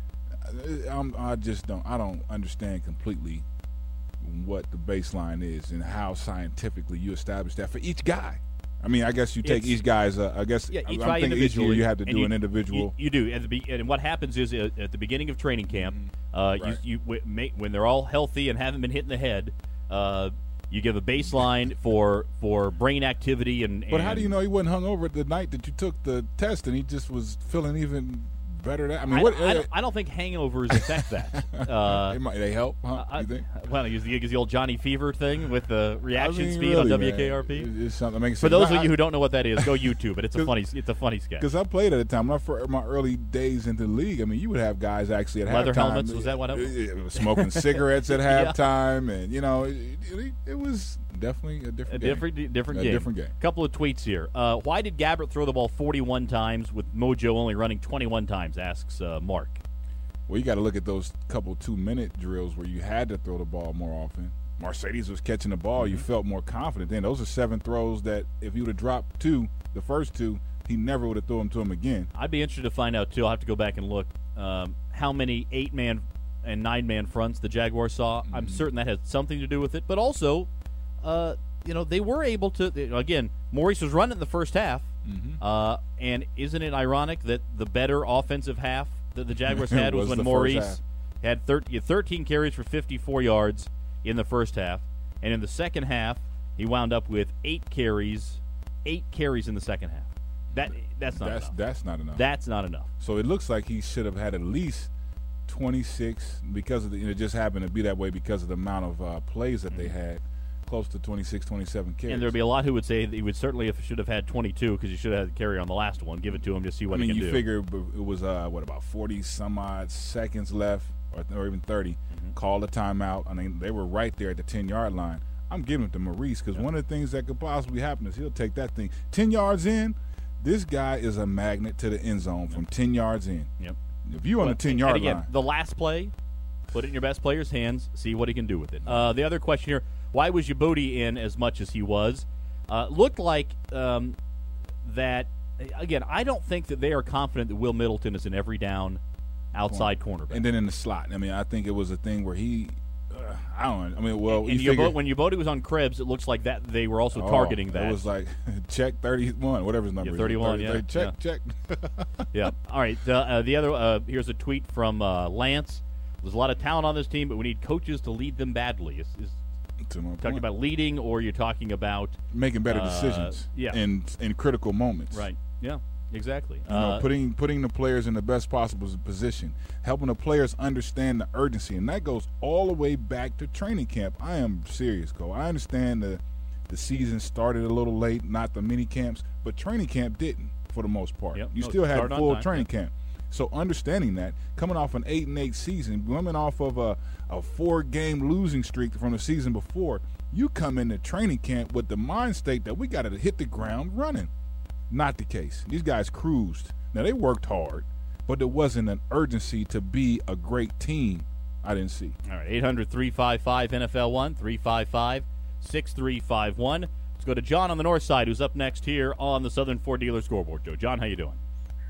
I'm, I just don't. I don't understand completely what the baseline is and how scientifically you establish that for each guy. I mean, I guess you take It's, each guy's. Uh, I guess yeah, each I'm guy thinking each year individually, you have to and do you, an individual. You, you do, at the be, and what happens is uh, at the beginning of training camp, uh, Right. you, you w- make, when they're all healthy and haven't been hit in the head, uh, you give a baseline for for brain activity and. But how and- do you know he wasn't hungover the night that you took the test and he just was feeling even better? That I mean, I, what? I, don't, I don't think hangovers affect that. Uh, they, might, they help, huh? I, you think? well, use the, use the old Johnny Fever thing with the reaction I mean, speed really, on W K R man. P. It- It's something that makes For sense. those I- of you who don't know what that is, go YouTube it. It's a 'Cause- funny. It's a funny sketch. Because I played at a time, my, fir- my early days into the league, I mean, you would have guys actually at Leather halftime. helmets, was that what it was? uh, uh, Smoking cigarettes at Yeah. halftime, and, you know, it, it, it was definitely a A different game. different, different A game. different game. Couple of tweets here. Uh, why did Gabbert throw the ball forty-one times with Mojo only running twenty-one times? Asks uh, Mark. Well, you got to look at those couple two-minute drills where you had to throw the ball more often. Mercedes was catching the ball. You felt more confident then. Those are seven throws that if you would have dropped two, the first two, he never would have thrown them to him again. I'd be interested to find out too. I'll have to go back and look um, how many eight-man and nine-man fronts the Jaguars saw. Mm-hmm. I'm certain that had something to do with it, but also, uh, you know, they were able to. Again, Maurice was running in the first half, Mm-hmm. uh, and isn't it ironic that the better offensive half that the Jaguars had was, Was when the first Maurice half. had thirteen, thirteen carries for fifty-four yards in the first half, and in the second half he wound up with eight carries, eight carries in the second half. That that's not That's enough. that's not enough. That's not enough. So it looks like he should have had at least twenty-six because of the, you know, it just happened to be that way because of the amount of uh, plays that they had, close to twenty-six, twenty-seven carries. And there'd be a lot who would say that he would certainly have, should have had twenty-two because he should have had the carry on the last one. Give it to him to see what I mean, he can you do. figure b- it was uh, what about forty some odd seconds left, or, or even thirty. Mm-hmm. Call a timeout. I mean, they were right there at the ten yard line. I'm giving it to Maurice because one of the things that could possibly happen is he'll take that thing ten yards in. This guy is a magnet to the end zone from ten yards in. Yep. If you on the But- ten and yard again, line, the last play, put it in your best player's hands, see what he can do with it. Uh, the other question here, why was Djibouti in as much as he was? Uh, looked like um, that, again, I don't think that they are confident that Will Middleton is an every down outside cornerback. and then in the slot. I mean, I think it was a thing where he, uh, I don't. I mean, well, and you Yabo- figure, when Djibouti was on Krebs, it looks like that they were also oh, targeting that. It was like check thirty-one, whatever his number Yeah, is. thirty-one, thirty, yeah, thirty, check, check. Yeah. All right. The, uh, the other uh, here's a tweet from uh, Lance. There's a lot of talent on this team, but we need coaches to lead them badly. Is, is To my talking point. about leading, or you're talking about making better uh, decisions yeah. in in critical moments. right? Yeah. Exactly. You know, Uh, putting putting the players in the best possible position, helping the players understand the urgency, and that goes all the way back to training camp. I am serious, Cole. I understand the the season started a little late, not the mini camps, but training camp didn't for the most part. Yep. You No, still had started on full time, training yeah. camp. So understanding that, coming off an eight and eight season, coming off of a, a four game losing streak from the season before, you come into training camp with the mind state that we got to hit the ground running. Not the case. These guys cruised. Now, they worked hard, but there wasn't an urgency to be a great team I didn't see. all right. eight hundred, three five five, N F L one, three five five, six three five one. Let's go to John on the north side, who's up next here on the Southern Ford Dealer Scoreboard. Joe, John, how you doing?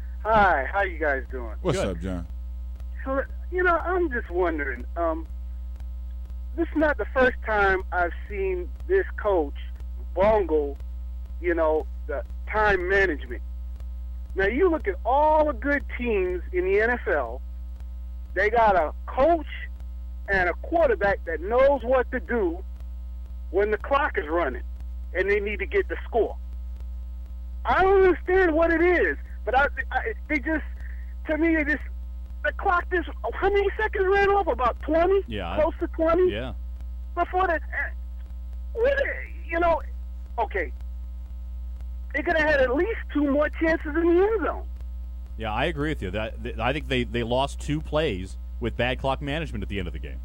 Hi, how you guys doing? What's Good. up, John? So, you know, I'm just wondering. Um, this is not the first time I've seen this coach bungle, you know, the time management. Now, you look at all the good teams in the N F L, they got a coach and a quarterback that knows what to do when the clock is running and they need to get the score. I don't understand what it is, but I, I they just, to me, they just, the clock just, how many seconds ran off? About twenty? Yeah, I- Close to twenty? Yeah. Before that, uh, what, you know, okay, they could have had at least two more chances in the end zone. Yeah, I agree with you. That, that I think they, they lost two plays with bad clock management at the end of the game.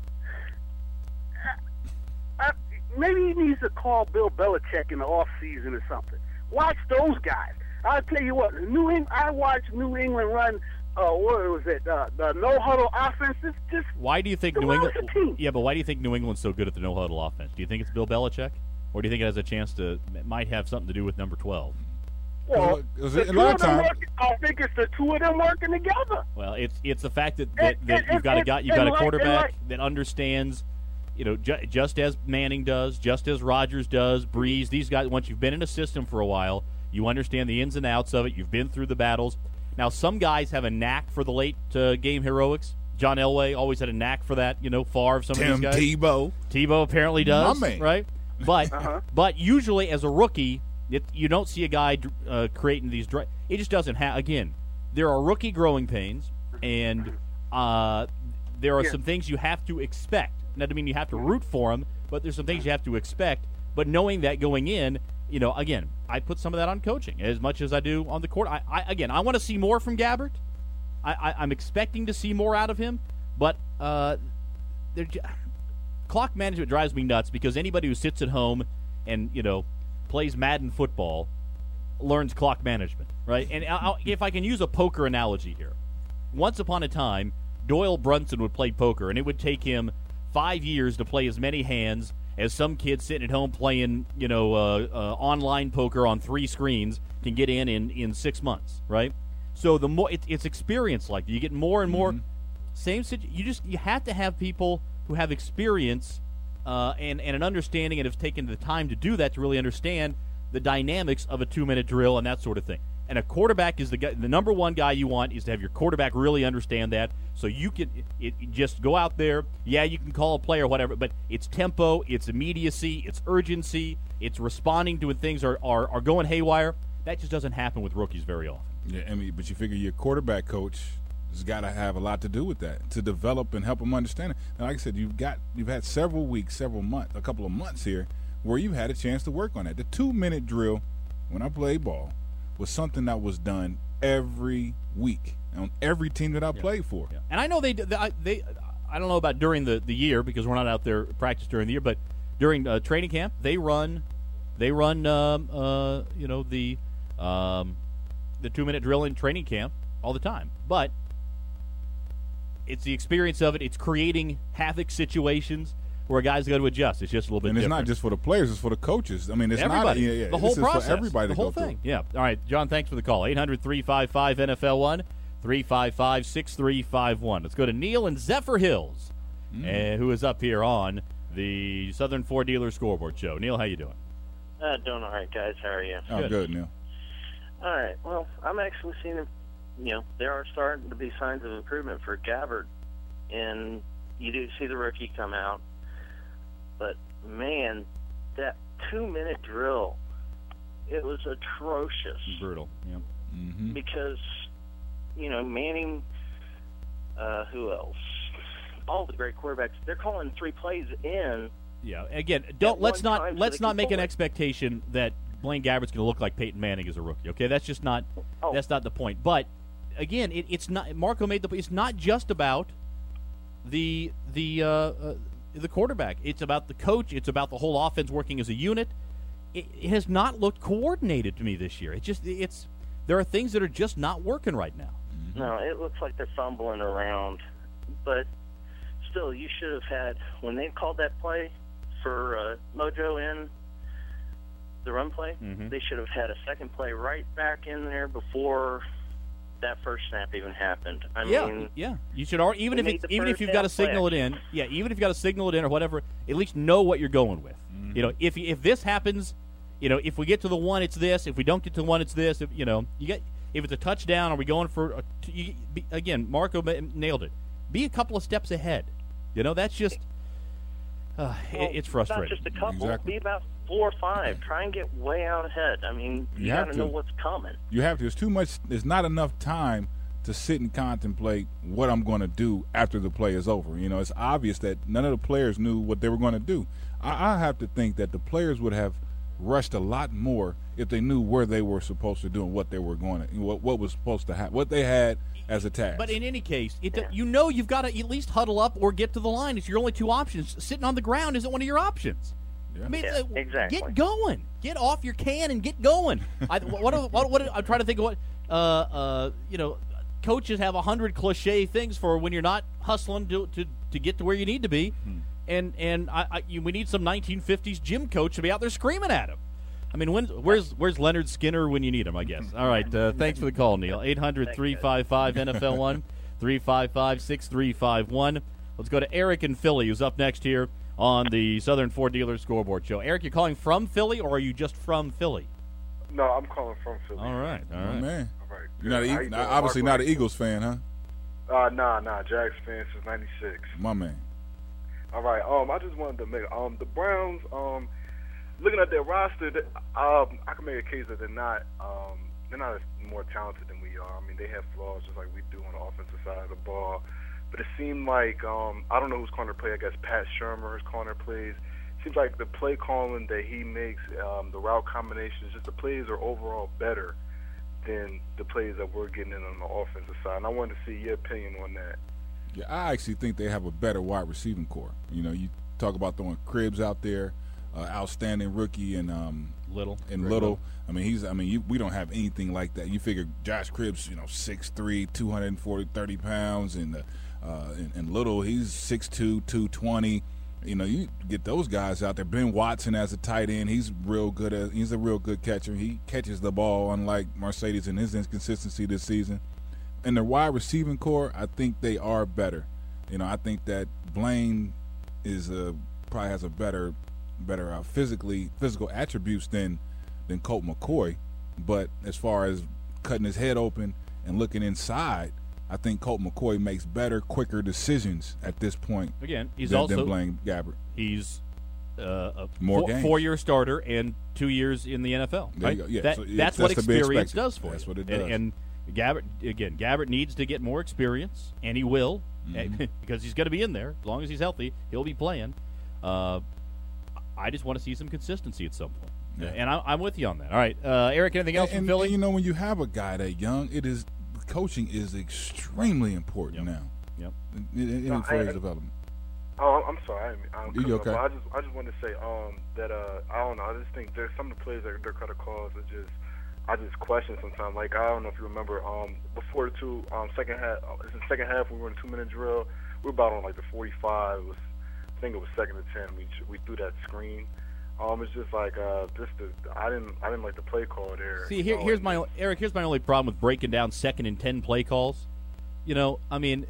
I, maybe he needs to call Bill Belichick in the off season or something. Watch those guys. I'll tell you what, New England, I watched New England run. Uh, what was it? Uh, the no huddle offense. It's just Why do you think the New England? lousy team. Yeah, but why do you think New England's so good at the no huddle offense? Do you think it's Bill Belichick, or do you think it has a chance to? It might have something to do with number twelve? Well, it was the a two lot of of them time. work, I think it's the two of them working together. Well, it's it's the fact that, that, And- that and- you've got a and- guy, you've and got a like- and quarterback like- that understands, you know, ju- just as Manning does, just as Rodgers does, Breeze. These guys, once you've been in a system for a while, you understand the ins and outs of it. You've been through the battles. Now, some guys have a knack for the late uh, game heroics. John Elway always had a knack for that. You know, Favre, some Tim of these guys. Tebow. Tebow apparently does, My man. right? But Uh-huh. but usually as a rookie, it, you don't see a guy uh, creating these. Dri- it just doesn't have. Again, there are rookie growing pains, and uh, there are Yeah. some things you have to expect. That doesn't mean you have to root for them, but there's some things you have to expect. But knowing that going in, you know, again, I put some of that on coaching as much as I do on the court. I, I again, I want to see more from Gabbert. I, I, I'm expecting to see more out of him, but uh, they're j- clock management drives me nuts because anybody who sits at home and, you know, plays Madden football learns clock management, right? And I'll, I'll- if I can use a poker analogy here, once upon a time, Doyle Brunson would play poker, and it would take him five years to play as many hands as some kid sitting at home playing, you know, uh, uh, online poker on three screens can get in in, in six months, right? So the more it, it's experience like that. You get more and more. Same situ- You just you have to have people who have experience uh, and and an understanding and have taken the time to do that to really understand the dynamics of a two minute drill and that sort of thing. And a quarterback is the guy, the number one guy you want is to have your quarterback really understand that, so you can it, it just go out there. Yeah, you can call a play or whatever, but it's tempo, it's immediacy, it's urgency, it's responding to when things are, are, are going haywire. That just doesn't happen with rookies very often. Yeah, I mean, but you figure your quarterback coach has got to have a lot to do with that to develop and help them understand it. And like I said, you've got you've had several weeks, several months, a couple of months here where you've had a chance to work on that. The two minute drill, when I played ball, was something that was done every week on every team that I Yeah. played for. Yeah. And I know they they, they I don't know about during the, the year because we're not out there practice during the year, but during uh, training camp they run they run um, uh, you know the um, the two minute drill in training camp all the time. But it's the experience of it. It's creating havoc situations where guys got to adjust. It's just a little bit And it's different. not just for the players; it's for the coaches. I mean, it's Everybody. not yeah, yeah, the whole this process. is for everybody the to whole go thing. through. Yeah. All right, John, thanks for the call. eight hundred, three five five, N F L one, three five five, six three five one. Let's go to Neil in Zephyr Hills, Mm. uh, who is up here on the Southern Ford Dealer Scoreboard Show. Neil, how you doing? Uh, doing all right, guys. How are you? Oh, Good. good, Neil. All right. Well, I'm actually seeing, you know, there are starting to be signs of improvement for Gabbert, and you do see the rookie come out. But, man, that two-minute drill, it was atrocious Brutal. Yeah. Mm-hmm. because, you know, Manning, uh, who else? All the great quarterbacks, they're calling three plays in. Yeah. Again, don't At let's one not time so let's they not can make pull an it. expectation that Blaine Gabbert's going to look like Peyton Manning as a rookie. Okay, that's just not Oh. that's not the point. But again, it, it's not. Marco made the. It's not just about the the uh, uh, the quarterback. It's about the coach. It's about the whole offense working as a unit. It, it has not looked coordinated to me this year. It just it's there are things that are just not working right now. No, it looks like they're fumbling around. But still, you should have had, when they called that play for uh, Mojo in the run play, Mhm. they should have had a second play right back in there before that first snap even happened. I yeah, mean, yeah. You should already, even we if made it's, the even if first you've got to down play signal it in. Yeah, even if you've got to signal it in or whatever, at least know what you're going with. You know, if if this happens, you know, if we get to the one, it's this. If we don't get to the one, it's this. If, you know, you get if it's a touchdown, are we going for a, you, be, again? Marco ma- nailed it. Be a couple of steps ahead. You know, that's just uh, well, it, it's frustrating. Not just a couple, Exactly. be about four or five. Try and get way out ahead. I mean, you, You got have to know to. what's coming. You have to. There's too much. There's not enough time to sit and contemplate what I'm going to do after the play is over. You know, it's obvious that none of the players knew what they were going to do. I, I have to think that the players would have rushed a lot more if they knew where they were supposed to do and what they were going to, what, what was supposed to happen, what they had as a task. But in any case, it, you know you've got to at least huddle up or get to the line. It's your only two options. Sitting on the ground isn't one of your options. Yeah. I mean, Yeah, uh, exactly. Get going. Get off your can and get going. I, what, what, what, what, I'm trying to think of what, uh, uh, you know, coaches have a hundred cliche things for when you're not hustling to, to, to get to where you need to be. Hmm. And and I, I, you, we need some nineteen fifties gym coach to be out there screaming at him. I mean, when, where's where's Leonard Skinner when you need him, I guess. All right, uh, thanks for the call, Neil. eight hundred, three five five, N F L one, three five five, six three five one. Let's go to Eric in Philly, who's up next here on the Southern Ford Dealer Scoreboard Show. Eric, you calling from Philly, or are you just from Philly? No, I'm calling from Philly. All right, all right. Oh, man. All right. You're not a, you not, obviously not an Eagles fan, huh? Uh, nah, nah. Jags fan since ninety-six. My man. All right. Um, I just wanted to make um the Browns. Um, looking at their roster, they, um, I can make a case that they're not um they're not as more talented than we are. I mean, they have flaws just like we do on the offensive side of the ball. But it seemed like um I don't know who's calling their play. I guess Pat Shurmur is calling their plays. Seems like the play calling that he makes, um, the route combinations, just the plays are overall better than the plays that we're getting in on the offensive side. And I wanted to see your opinion on that. Yeah, I actually think they have a better wide receiving core. You know, you talk about throwing Cribbs out there, uh, outstanding rookie, and um, Little and Greg Little. Little. I mean, he's. I mean, you, we don't have anything like that. You figure Josh Cribbs, you know, six three, two forty, thirty pounds, and, uh, uh, and and Little, he's six two, two twenty. You know, you get those guys out there. Ben Watson as a tight end, he's real good. At, he's a real good catcher. He catches the ball, unlike Mercedes and his inconsistency this season. And the wide receiving core, I think they are better. You know, I think that Blaine is a probably has a better, better uh, physically physical attributes than than Colt McCoy. But as far as cutting his head open and looking inside, I think Colt McCoy makes better, quicker decisions at this point. Again, he's than, also than Blaine Gabbert. He's uh, a More four, games. four-year starter and two years in the N F L. There Right? you go. Yeah, That, so it- that's, that's what to be experience expected. does for That's you. what it And, does. and Gabbert, again, Gabbert needs to get more experience, and he will, Mm-hmm. because he's going to be in there. As long as he's healthy, he'll be playing. Uh, I just want to see some consistency at some point. Yeah. And I, I'm with you on that. All right, uh, Eric, anything else and, from Philly? and, you know, when you have a guy that young, it is coaching is extremely important Yep. now. Yep. In, in, in No, for his I- development. Oh, I'm sorry. I, I'm You coming up, okay? but I just, I just wanted to say um, that uh, I don't know. I just think there's some of the plays that they're kind of calls that just, I just question sometimes. Like I don't know if you remember, um, before the two, um, second half, uh, in the second half we were in a two minute drill. We were about on like the forty-five. It was, I think it was second and ten. We we threw that screen. Um, it's just like uh, just the, I didn't, I didn't like the play call there. See, you here, know, here's and- my Eric. Here's my only problem with breaking down second and ten play calls. You know, I mean,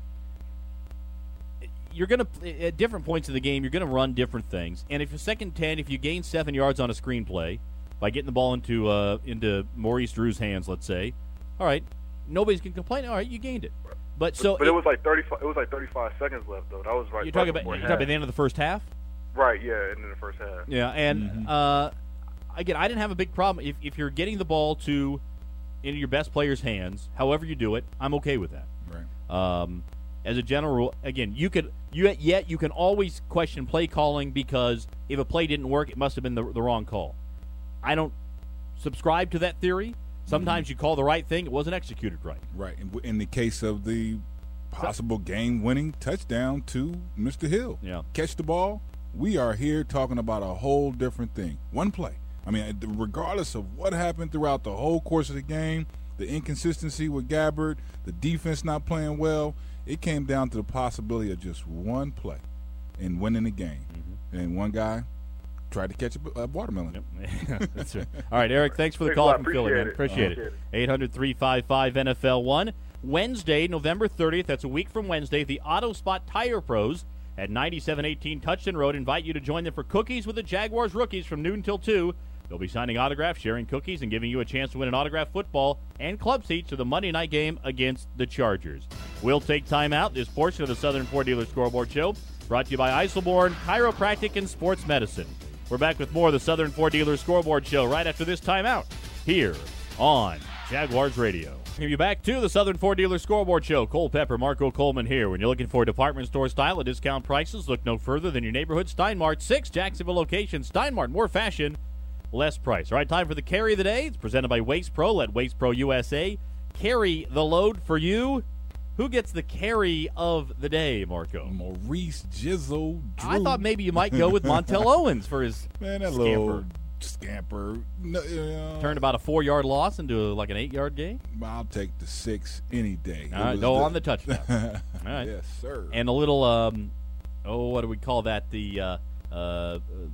you're gonna at different points of the game, you're gonna run different things. And if you're second ten, if you gain seven yards on a screenplay by getting the ball into uh, into Maurice Drew's hands, let's say, all right, nobody's gonna complain. All right, you gained it. But so but it was like thirty-five. It was like thirty-five seconds left though. That was right. you're talking right about before you're talking about half. the end of the first half. Right. Yeah. And in the first half. Yeah, and Mm-hmm. uh, again, I didn't have a big problem if if you're getting the ball to into your best player's hands. However you do it, I'm okay with that. Right. Um, as a general rule, again, you could you yet you can always question play calling because if a play didn't work, it must have been the, the wrong call. I don't subscribe to that theory. Sometimes Mm-hmm. you call the right thing, it wasn't executed right. Right. In, in the case of the possible game-winning touchdown to Mister Hill, Yeah. catch the ball. We are here talking about a whole different thing. One play. I mean, regardless of what happened throughout the whole course of the game, the inconsistency with Gabbert, the defense not playing well, it came down to the possibility of just one play and winning the game. Mm-hmm. And one guy tried to catch a, a watermelon. Yep. That's right. All right, Eric, thanks for the Thanks a call lot. from Philly, Appreciate man. it. Appreciate Appreciate it. it. eight hundred, three five five, N F L one. Wednesday, November thirtieth, that's a week from Wednesday, the Auto Spot Tire Pros at ninety-seven eighteen Touchton Road invite you to join them for Cookies with the Jaguars rookies from noon till two. They'll be signing autographs, sharing cookies, and giving you a chance to win an autographed football and club seats to the Monday night game against the Chargers. We'll take time out. This portion of the Southern Ford Dealer Scoreboard Show brought to you by Eiselborn Chiropractic and Sports Medicine. We're back with more of the Southern Ford Dealer Scoreboard Show right after this timeout here on Jaguars Radio. We'll be back to the Southern Ford Dealer Scoreboard Show. Cole Pepper, Marco Coleman here. When you're looking for department store style at discount prices, look no further than your neighborhood Steinmart. Six Jacksonville locations. Steinmart, more fashion, less price. All right, time for the carry of the day. It's presented by Waste Pro. Let Waste Pro U S A carry the load for you. Who gets the carry of the day, Marco? Maurice Jizzle Drew. I thought maybe you might go with Montel Owens for his Man, that scamper. little scamper. No, uh, Turned about a four-yard loss into a, like an eight-yard gain. I'll take the six any day. All It right, was go on the touchdown. All right. Yes, sir. And a little, um, oh, what do we call that? The uh, uh,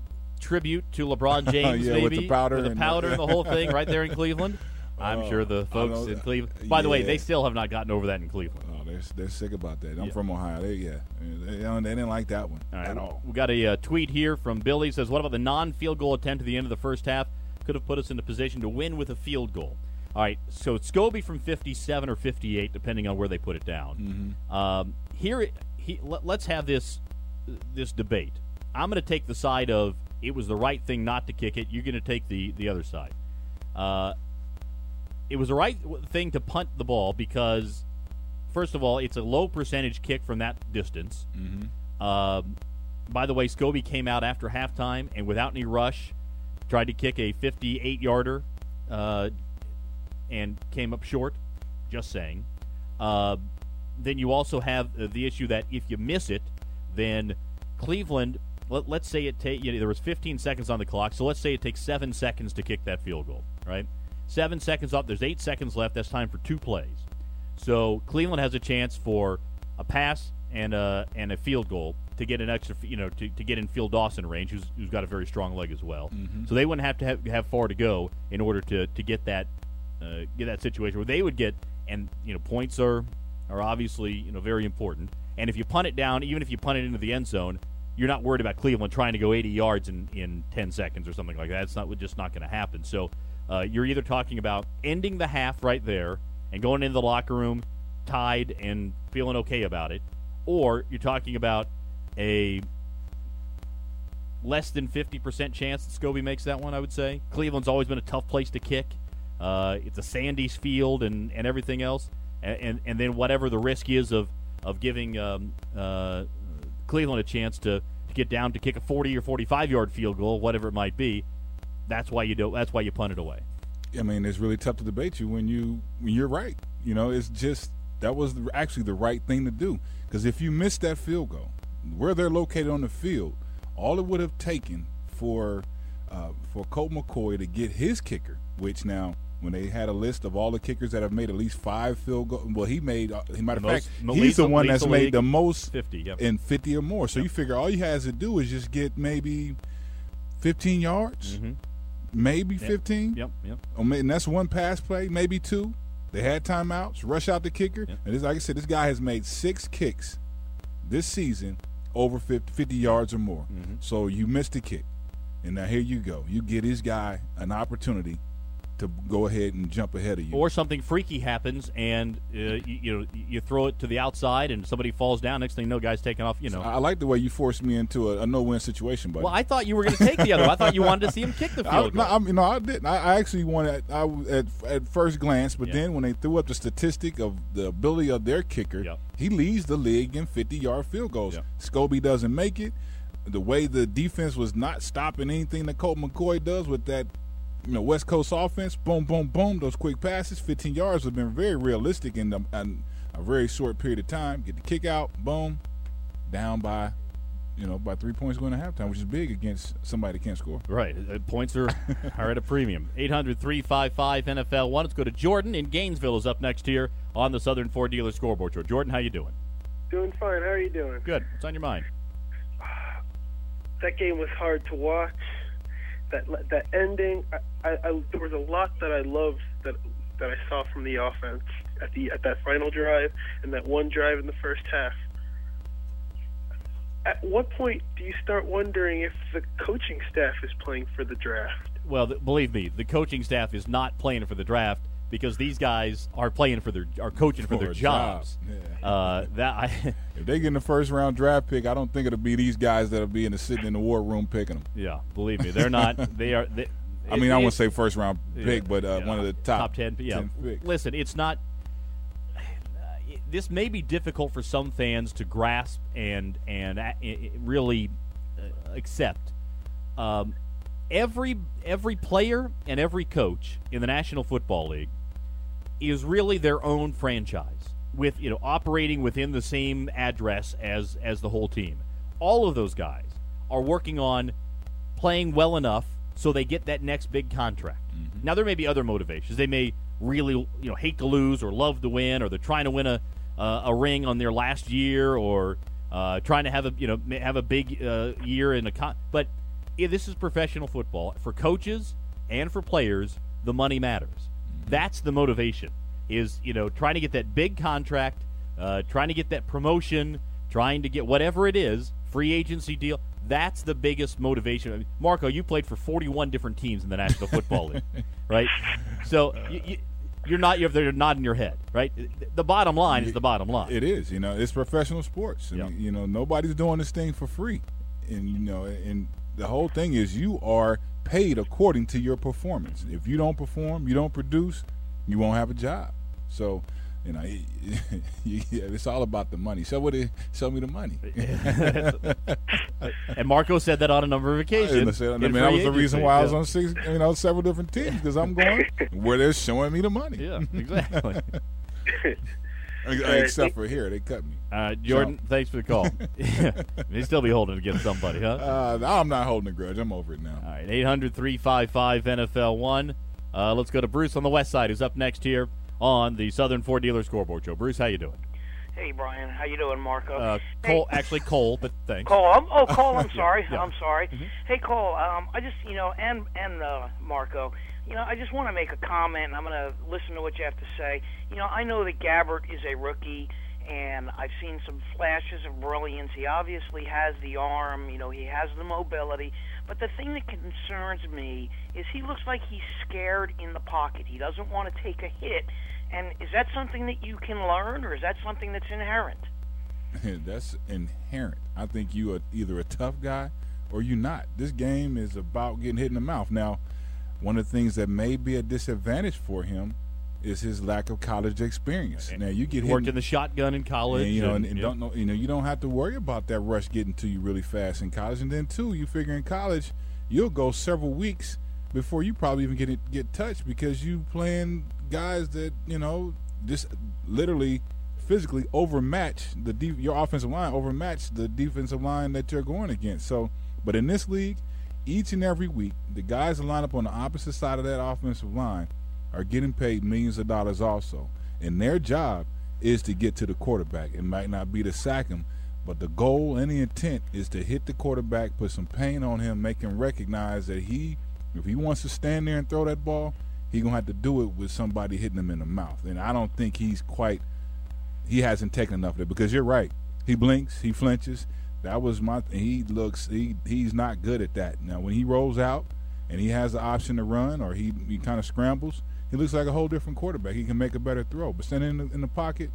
tribute to LeBron James, yeah, maybe with the powder, with the and, powder and the whole thing right there in Cleveland. I'm Oh, sure the folks know, in Cleveland. By the way, yeah. they still have not gotten over that in Cleveland. Oh, they're they're sick about that. I'm Yeah. from Ohio. They, yeah, they, they didn't like that one All right. at all. We got a uh, tweet here from Billy. Says, "What about the non-field goal attempt at the end of the first half? Could have put us in a position to win with a field goal." All right, so it's Scobie from fifty-seven or fifty-eight, depending on where they put it down. Mm-hmm. Um, here, he, let, let's have this this debate. I'm going to take the side of it was the right thing not to kick it. You're going to take the the other side. Uh, it was the right thing to punt the ball because, first of all, it's a low percentage kick from that distance. Mm-hmm. Um, by the way, Scobie came out after halftime and without any rush tried to kick a fifty-eight-yarder uh, and came up short. Just saying. Uh, then you also have uh, the issue that if you miss it, then Cleveland, let, let's say it take you know, there was fifteen seconds on the clock, so let's say it takes seven seconds to kick that field goal, right? Seven seconds up. There's eight seconds left. That's time for two plays. So Cleveland has a chance for a pass and a and a field goal to get an extra, you know, to, to get in Phil Dawson range, who's who's got a very strong leg as well. Mm-hmm. So they wouldn't have to have, have far to go in order to to get that uh, get that situation where they would get, and you know, points are are obviously you know very important. And if you punt it down, even if you punt it into the end zone, you're not worried about Cleveland trying to go eighty yards in, in ten seconds or something like that. It's not just not going to happen. So uh, you're either talking about ending the half right there and going into the locker room tied and feeling okay about it, or you're talking about a less than fifty percent chance that Scobie makes that one, I would say. Cleveland's always been a tough place to kick. Uh, it's a Sandy's field and, and everything else. And, and and then whatever the risk is of, of giving um, uh, Cleveland a chance to, to get down to kick a forty or forty-five-yard field goal, whatever it might be, that's why you do. That's why you punt it away. I mean, it's really tough to debate you when you when you're right. You know, it's just that was the, actually the right thing to do, because if you miss that field goal, where they're located on the field, all it would have taken for uh, for Colt McCoy to get his kicker, which now when they had a list of all the kickers that have made at least five field goals, well, he made. Uh, matter of fact, most, he's the leads, one leads that's the made league, the most fifty, yep. in fifty or more. So yep. you figure all he has to do is just get maybe fifteen yards, mm-hmm. maybe yep. fifteen. Yep, yep. Or maybe, and that's one pass play, maybe two. They had timeouts, rush out the kicker. Yep. And this, like I said, this guy has made six kicks this season over fifty, fifty yards or more. Mm-hmm. So you missed a kick. And now here you go. You get this guy an opportunity to go ahead and jump ahead of you. Or something freaky happens, and uh, you, you know you throw it to the outside, and somebody falls down. Next thing you know, guy's taking off. You know. So I like the way you forced me into a, a no-win situation, buddy. Well, I thought you were going to take the other. I thought you wanted to see him kick the I, field no, goal. I, you know, I didn't. I, I actually wanted I, at at first glance, but Yeah. then when they threw up the statistic of the ability of their kicker, Yep. he leads the league in fifty-yard field goals. Yep. Scobie doesn't make it. The way the defense was not stopping anything that Colt McCoy does with that, you know, West Coast offense, boom, boom, boom, those quick passes, fifteen yards have been very realistic in, the, in a very short period of time. Get the kick out, boom, down by, you know, by three points going to halftime, which is big against somebody that can't score. Right. Uh, Points are, are at a premium. eight hundred, three five five, N F L one. Let's go to Jordan in Gainesville is up next here on the Southern Ford Dealer Scoreboard Show. Jordan, how you doing? Doing fine. How are you doing? Good. What's on your mind? That game was hard to watch. That that ending, I, I, I, there was a lot that I loved that that I saw from the offense at the at that final drive and that one drive in the first half. At what point do you start wondering if the coaching staff is playing for the draft? Well, th- believe me, the coaching staff is not playing for the draft because these guys are playing for their are coaching for, For their a jobs. job. Yeah. Uh, that I, If they get in the first round draft pick, I don't think it'll be these guys that'll be in the sitting in the war room picking them. yeah, believe me, they're not. They are. They, I mean, it- I it- won't say first round pick, yeah, but uh, yeah, one of the top, ten. Yeah, ten picks. listen, it's not. This may be difficult for some fans to grasp and and uh, really uh, accept. Um, every every player and every coach in the National Football League is really their own franchise, with you know operating within the same address as as the whole team. All of those guys are working on playing well enough so they get that next big contract. Mm-hmm. Now there may be other motivations. They may really you know hate to lose or love to win, or they're trying to win a uh, a ring on their last year, or uh, trying to have a you know have a big uh, year in a con- but yeah, this is professional football. For coaches and for players, the money matters. Mm-hmm. That's the motivation, is, you know, trying to get that big contract, uh, trying to get that promotion, trying to get whatever it is, free agency deal. That's the biggest motivation. I mean, Marco, you played for forty-one different teams in the National Football League, right? So you, you, you're not you're, they're nodding your head, right? The bottom line is the bottom line. It is, you know, it's professional sports. I Yep. mean, you know, nobody's doing this thing for free, and you know, and the whole thing is you are paid according to your performance. If you don't perform, you don't produce, you won't have a job. So, you know, it's all about the money. Show, what it, show me the money. And Marco said that on a number of occasions. I, said, I mean, that was the reason why I was on six, you know, several different teams, because I'm going where they're showing me the money. Yeah, exactly. Except for here, they cut me. Uh, Jordan, so. Thanks for the call. He'd still be holding against somebody, huh? Uh, I'm not holding a grudge. I'm over it now. All right, eight hundred, three five five, N F L one. Uh, let's go to Bruce on the west side, who's up next here on the Southern Ford Dealer Scoreboard Show. Bruce, how you doing? Hey, Brian. How you doing, Marco? Uh, Cole, hey. Actually, Cole, but thanks. Cole. I'm, oh, Cole. I'm sorry. yeah, yeah. I'm sorry. Mm-hmm. Hey, Cole. Um, I just, you know, and and uh, Marco, you know, I just want to make a comment, and I'm going to listen to what you have to say. You know, I know that Gabbert is a rookie, and I've seen some flashes of brilliance. He obviously has the arm. You know, he has the mobility. But the thing that concerns me is he looks like he's scared in the pocket. He doesn't want to take a hit. And is that something that you can learn, or is that something that's inherent? That's inherent. I think you are either a tough guy or you're not. This game is about getting hit in the mouth. Now, one of the things that may be a disadvantage for him is his lack of college experience. And now you get he worked hit in the shotgun in college, and, you know, and, and, and yeah. don't know, you know, you don't have to worry about that rush getting to you really fast in college. And then too, you figure in college, you'll go several weeks before you probably even get it, get touched, because you playing guys that, you know, just literally physically overmatch the de- your offensive line, overmatch the defensive line that you're going against. So, but in this league, each and every week, the guys that line up on the opposite side of that offensive line are getting paid millions of dollars also. And their job is to get to the quarterback. It might not be to sack him, but the goal and the intent is to hit the quarterback, put some pain on him, make him recognize that he, if he wants to stand there and throw that ball, he's going to have to do it with somebody hitting him in the mouth. And I don't think he's quite – he hasn't taken enough of it, because you're right. He blinks. He flinches. That was my – he looks he, – he's not good at that. Now, when he rolls out and he has the option to run, or he, he kind of scrambles, he looks like a whole different quarterback. He can make a better throw. But standing in the, in the pocket,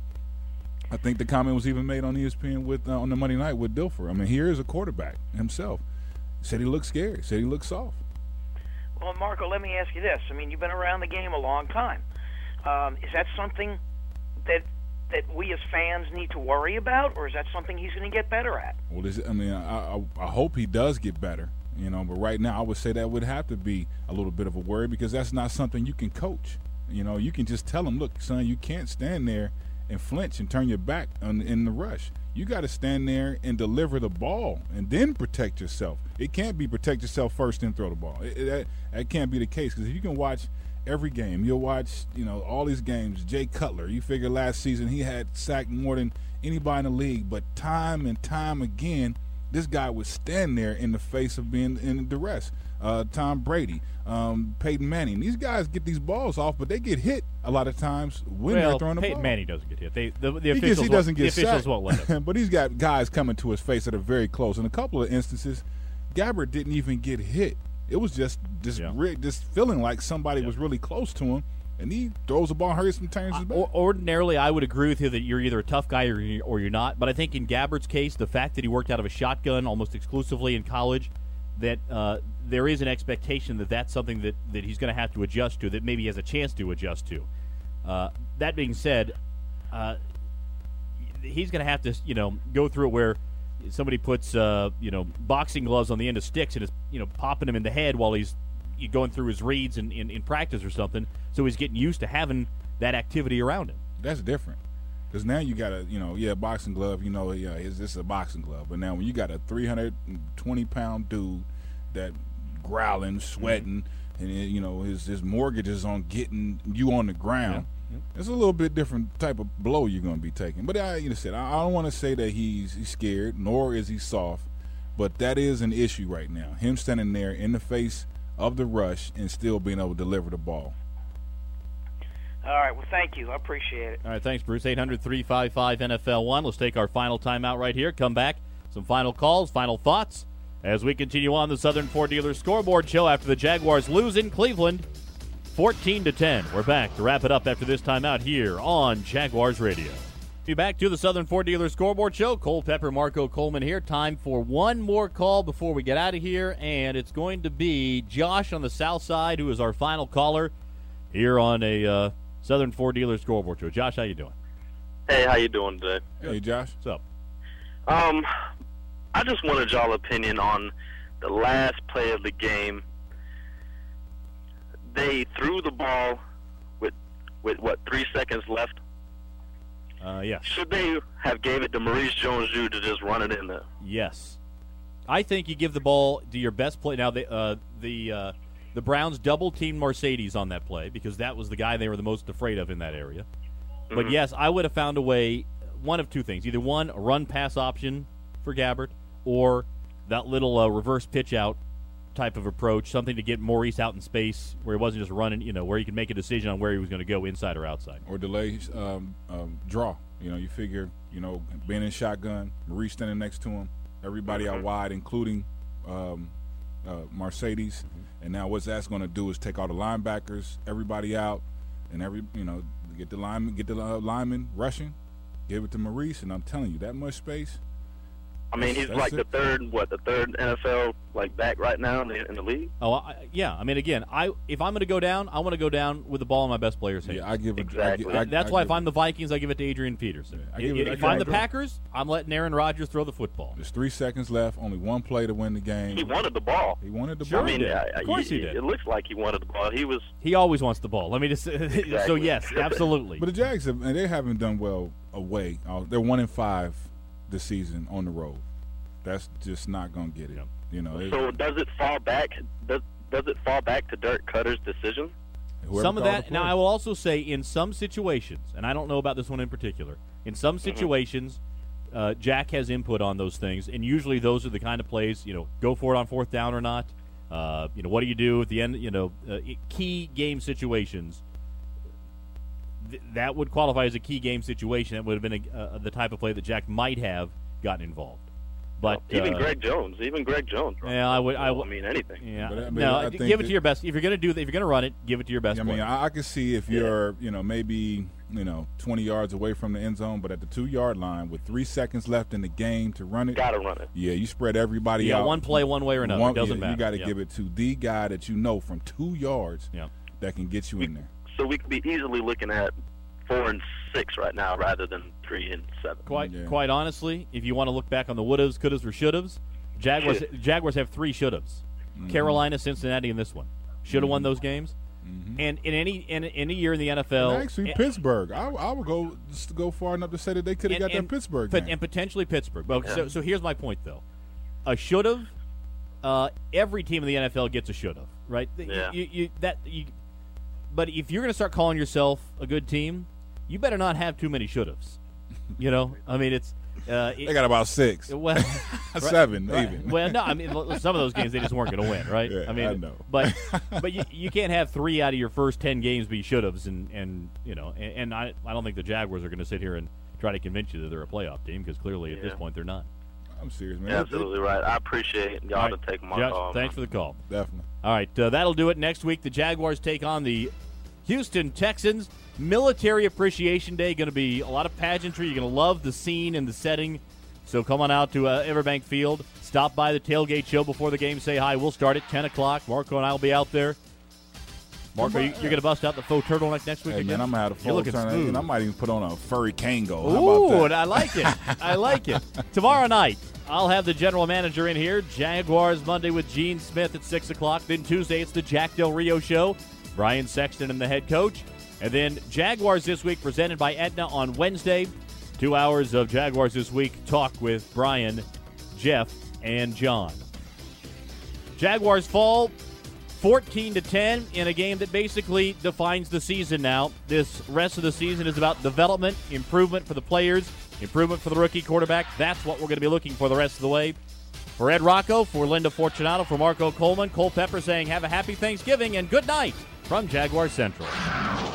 I think the comment was even made on E S P N with uh, on the Monday night with Dilfer. I mean, here is a quarterback himself. Said he looked scary. Said he looked soft. Well, Marco, let me ask you this. I mean, you've been around the game a long time. Um, is that something that that we as fans need to worry about, or is that something he's going to get better at? Well, is it, I mean, I, I, I hope he does get better, you know, but right now I would say that would have to be a little bit of a worry, because that's not something you can coach. You know, you can just tell him, look, son, you can't stand there and flinch and turn your back on, in the rush. You got to stand there and deliver the ball and then protect yourself. It can't be protect yourself first and throw the ball. It, it, that, that can't be the case, because if you can watch every game, you'll watch, you know, all these games. Jay Cutler, you figure last season he had sacked more than anybody in the league, but time and time again, this guy would stand there in the face of being in duress. Uh, Tom Brady, um, Peyton Manning. These guys get these balls off, but they get hit a lot of times when well, they're throwing the Peyton ball. Manning doesn't get hit. They, the, the he officials, gets, he doesn't won't, get the officials sacked. won't let him. But he's got guys coming to his face that are very close. In a couple of instances, Gabbert didn't even get hit. It was just just, Yeah. re- just feeling like somebody Yeah. was really close to him, and he throws the ball, hurries and turns his back. O- ordinarily, I would agree with you that you're either a tough guy or, you, or you're not. But I think in Gabbert's case, the fact that he worked out of a shotgun almost exclusively in college, that uh, there is an expectation that that's something that, that he's going to have to adjust to, that maybe he has a chance to adjust to. Uh, that being said, uh, he's going to have to, you know, go through it where somebody puts, uh, you know, boxing gloves on the end of sticks and is, you know, popping him in the head while he's going through his reads in, in, in practice or something. So he's getting used to having that activity around him. That's different. Because now you got a, you know, yeah, boxing glove, you know, yeah, it's just a boxing glove. But now when you got a three hundred twenty pound dude that growling, sweating, mm-hmm. and, you know, his, his mortgage is on getting you on the ground, yeah. Yeah. It's a little bit different type of blow you're going to be taking. But I, you know, said, I, I don't want to say that he's, he's scared, nor is he soft. but that is an issue right now. Him standing there in the face of the rush and still being able to deliver the ball. All right, well, thank you. I appreciate it. All right, thanks, Bruce. eight hundred, three five five, N F L one. Let's take our final timeout right here. Come back. Some final calls, final thoughts as we continue on the Southern Ford Dealers Scoreboard Show after the Jaguars lose in Cleveland fourteen to ten. We're back to wrap it up after this timeout here on Jaguars Radio. Be back to the Southern Ford Dealers Scoreboard Show. Cole Pepper, Marco Coleman here. Time for one more call before we get out of here, and it's going to be Josh on the south side, who is our final caller here on a uh, Southern Ford Dealers Scoreboard Show. Josh, how you doing? Hey, how you doing today? Hey, Josh. What's up? Um, I just wanted y'all opinion on the last play of the game. They threw the ball with, with what, three seconds left? Uh, yeah. Should they have gave it to Maurice Jones-Drew to just run it in there? Yes. I think you give the ball to your best play. Now, the uh, the uh, the Browns double-teamed Mercedes on that play because that was the guy they were the most afraid of in that area. Mm-hmm. But, yes, I would have found a way, one of two things. Either one, a run-pass option for Gabbert, or that little uh, reverse pitch-out type of approach, something to get Maurice out in space where he wasn't just running, you know, where he could make a decision on where he was going to go, inside or outside. Or delay um, um, draw. You know, you figure, you know, being in shotgun, Maurice standing next to him, everybody out wide, including um, uh, Mercedes. Mm-hmm. And now what that's going to do is take all the linebackers, everybody out, and every, you know, get the lineman, get the uh, lineman rushing, give it to Maurice, and I'm telling you, that much space. I mean, he's That's like it. the third, what, the third N F L like back right now in the, in the league. Oh, I, yeah. I mean, again, I if I'm going to go down, I want to go down with the ball in my best player's hands. Yeah, I give it exactly. I, I, That's I why give if I'm it. the Vikings, I give it to Adrian Peterson. Yeah, I give it- I if give I'm it the to- Packers, I'm letting Aaron Rodgers throw the football. There's three seconds left, only one play to win the game. He wanted the ball. He wanted the Sure ball. I mean, he did. I- Of I- course he it- did. It looks like he wanted the ball. He was. He always wants the ball. Let me just so Exactly. yes, absolutely. But the Jags, have, and they haven't done well away. Uh, they're one in five this season on the road. That's just not going to get it. Yep. You know. it- So does it fall back? Does does it fall back to Dirk Cutter's decision? whoever Some of called that. the Now, play. I will also say, in some situations, and I don't know about this one in particular. In some situations, uh, Jack has input on those things, and usually those are the kind of plays. You know, go for it on fourth down or not. Uh, you know, what do you do at the end? You know, uh, key game situations. Th- that would qualify as a key game situation. That would have been a, uh, the type of play that Jack might have gotten involved. But Even uh, Greg Jones. Even Greg Jones. Yeah, I would. I I would. mean anything. Yeah, But I mean, no, I d- think give it that- to your best. If you're going to do that, if you're going to run it, give it to your best I mean, player. I, I can see if you're, you know, maybe, you know, twenty yards away from the end zone, but at the two-yard line with three seconds left in the game to run it. Gotta run it. Yeah, you spread everybody Yeah, out. one play one way or another. One- It doesn't yeah, matter. You got to Yeah. give it to the guy that you know from two yards Yeah. that can get you in there. So we could be easily looking at four and six right now rather than three and seven. Quite, Yeah. quite honestly, if you want to look back on the wouldas, couldas, or shouldas, Jaguars, Jaguars have three shouldas. Mm-hmm. Carolina, Cincinnati, and this one should have won those games. Mm-hmm. And in any in any year in the N F L, And actually, and- Pittsburgh. I, I would go just go far enough to say that they could have and- got and- that Pittsburgh but- game. and potentially Pittsburgh. Well, Yeah. so, so here's my point, though. A should have. Uh, every team in the N F L gets a should have, right? You- Yeah. You, you, that you, but if you're going to start calling yourself a good team, you better not have too many should haves. You know, I mean, it's. Uh, it, they got about six, well, seven, right. even. Well, no, I mean l- some of those games they just weren't going to win, right? Yeah, I mean, I know. but but you, you can't have three out of your first ten games be should-haves, and, and you know, and, and I I don't think the Jaguars are going to sit here and try to convince you that they're a playoff team because clearly at this Yeah. point they're not. I'm serious, man. Absolutely right. I appreciate y'all All to right. take my Josh, call. thanks man. for the call. Definitely. All right, uh, that'll do it. Next week, the Jaguars take on the Houston Texans. Military Appreciation Day, going to be a lot of pageantry. You're going to love the scene and the setting. So come on out to uh, Everbank Field. Stop by the tailgate show before the game. Say hi. We'll start at ten o'clock. Marco and I will be out there. Marco, you, you're going to bust out the faux turtleneck next week Hey, again? man, I'm out of You're full looking turn, smooth. and I might even put on a furry Kango. How Ooh, about that? I like it. I like it. Tomorrow night, I'll have the general manager in here. Jaguars Monday with Gene Smith at six o'clock. Then Tuesday, it's the Jack Del Rio Show. Brian Sexton and the head coach. And then Jaguars This Week presented by Aetna on Wednesday. Two hours of Jaguars This Week talk with Brian, Jeff, and John. Jaguars fall fourteen to ten in a game that basically defines the season now. This rest of the season is about development, improvement for the players, improvement for the rookie quarterback. That's what we're going to be looking for the rest of the way. For Ed Rocco, for Linda Fortunato, for Marco Coleman, Cole Pepper saying have a happy Thanksgiving and good night from Jaguar Central.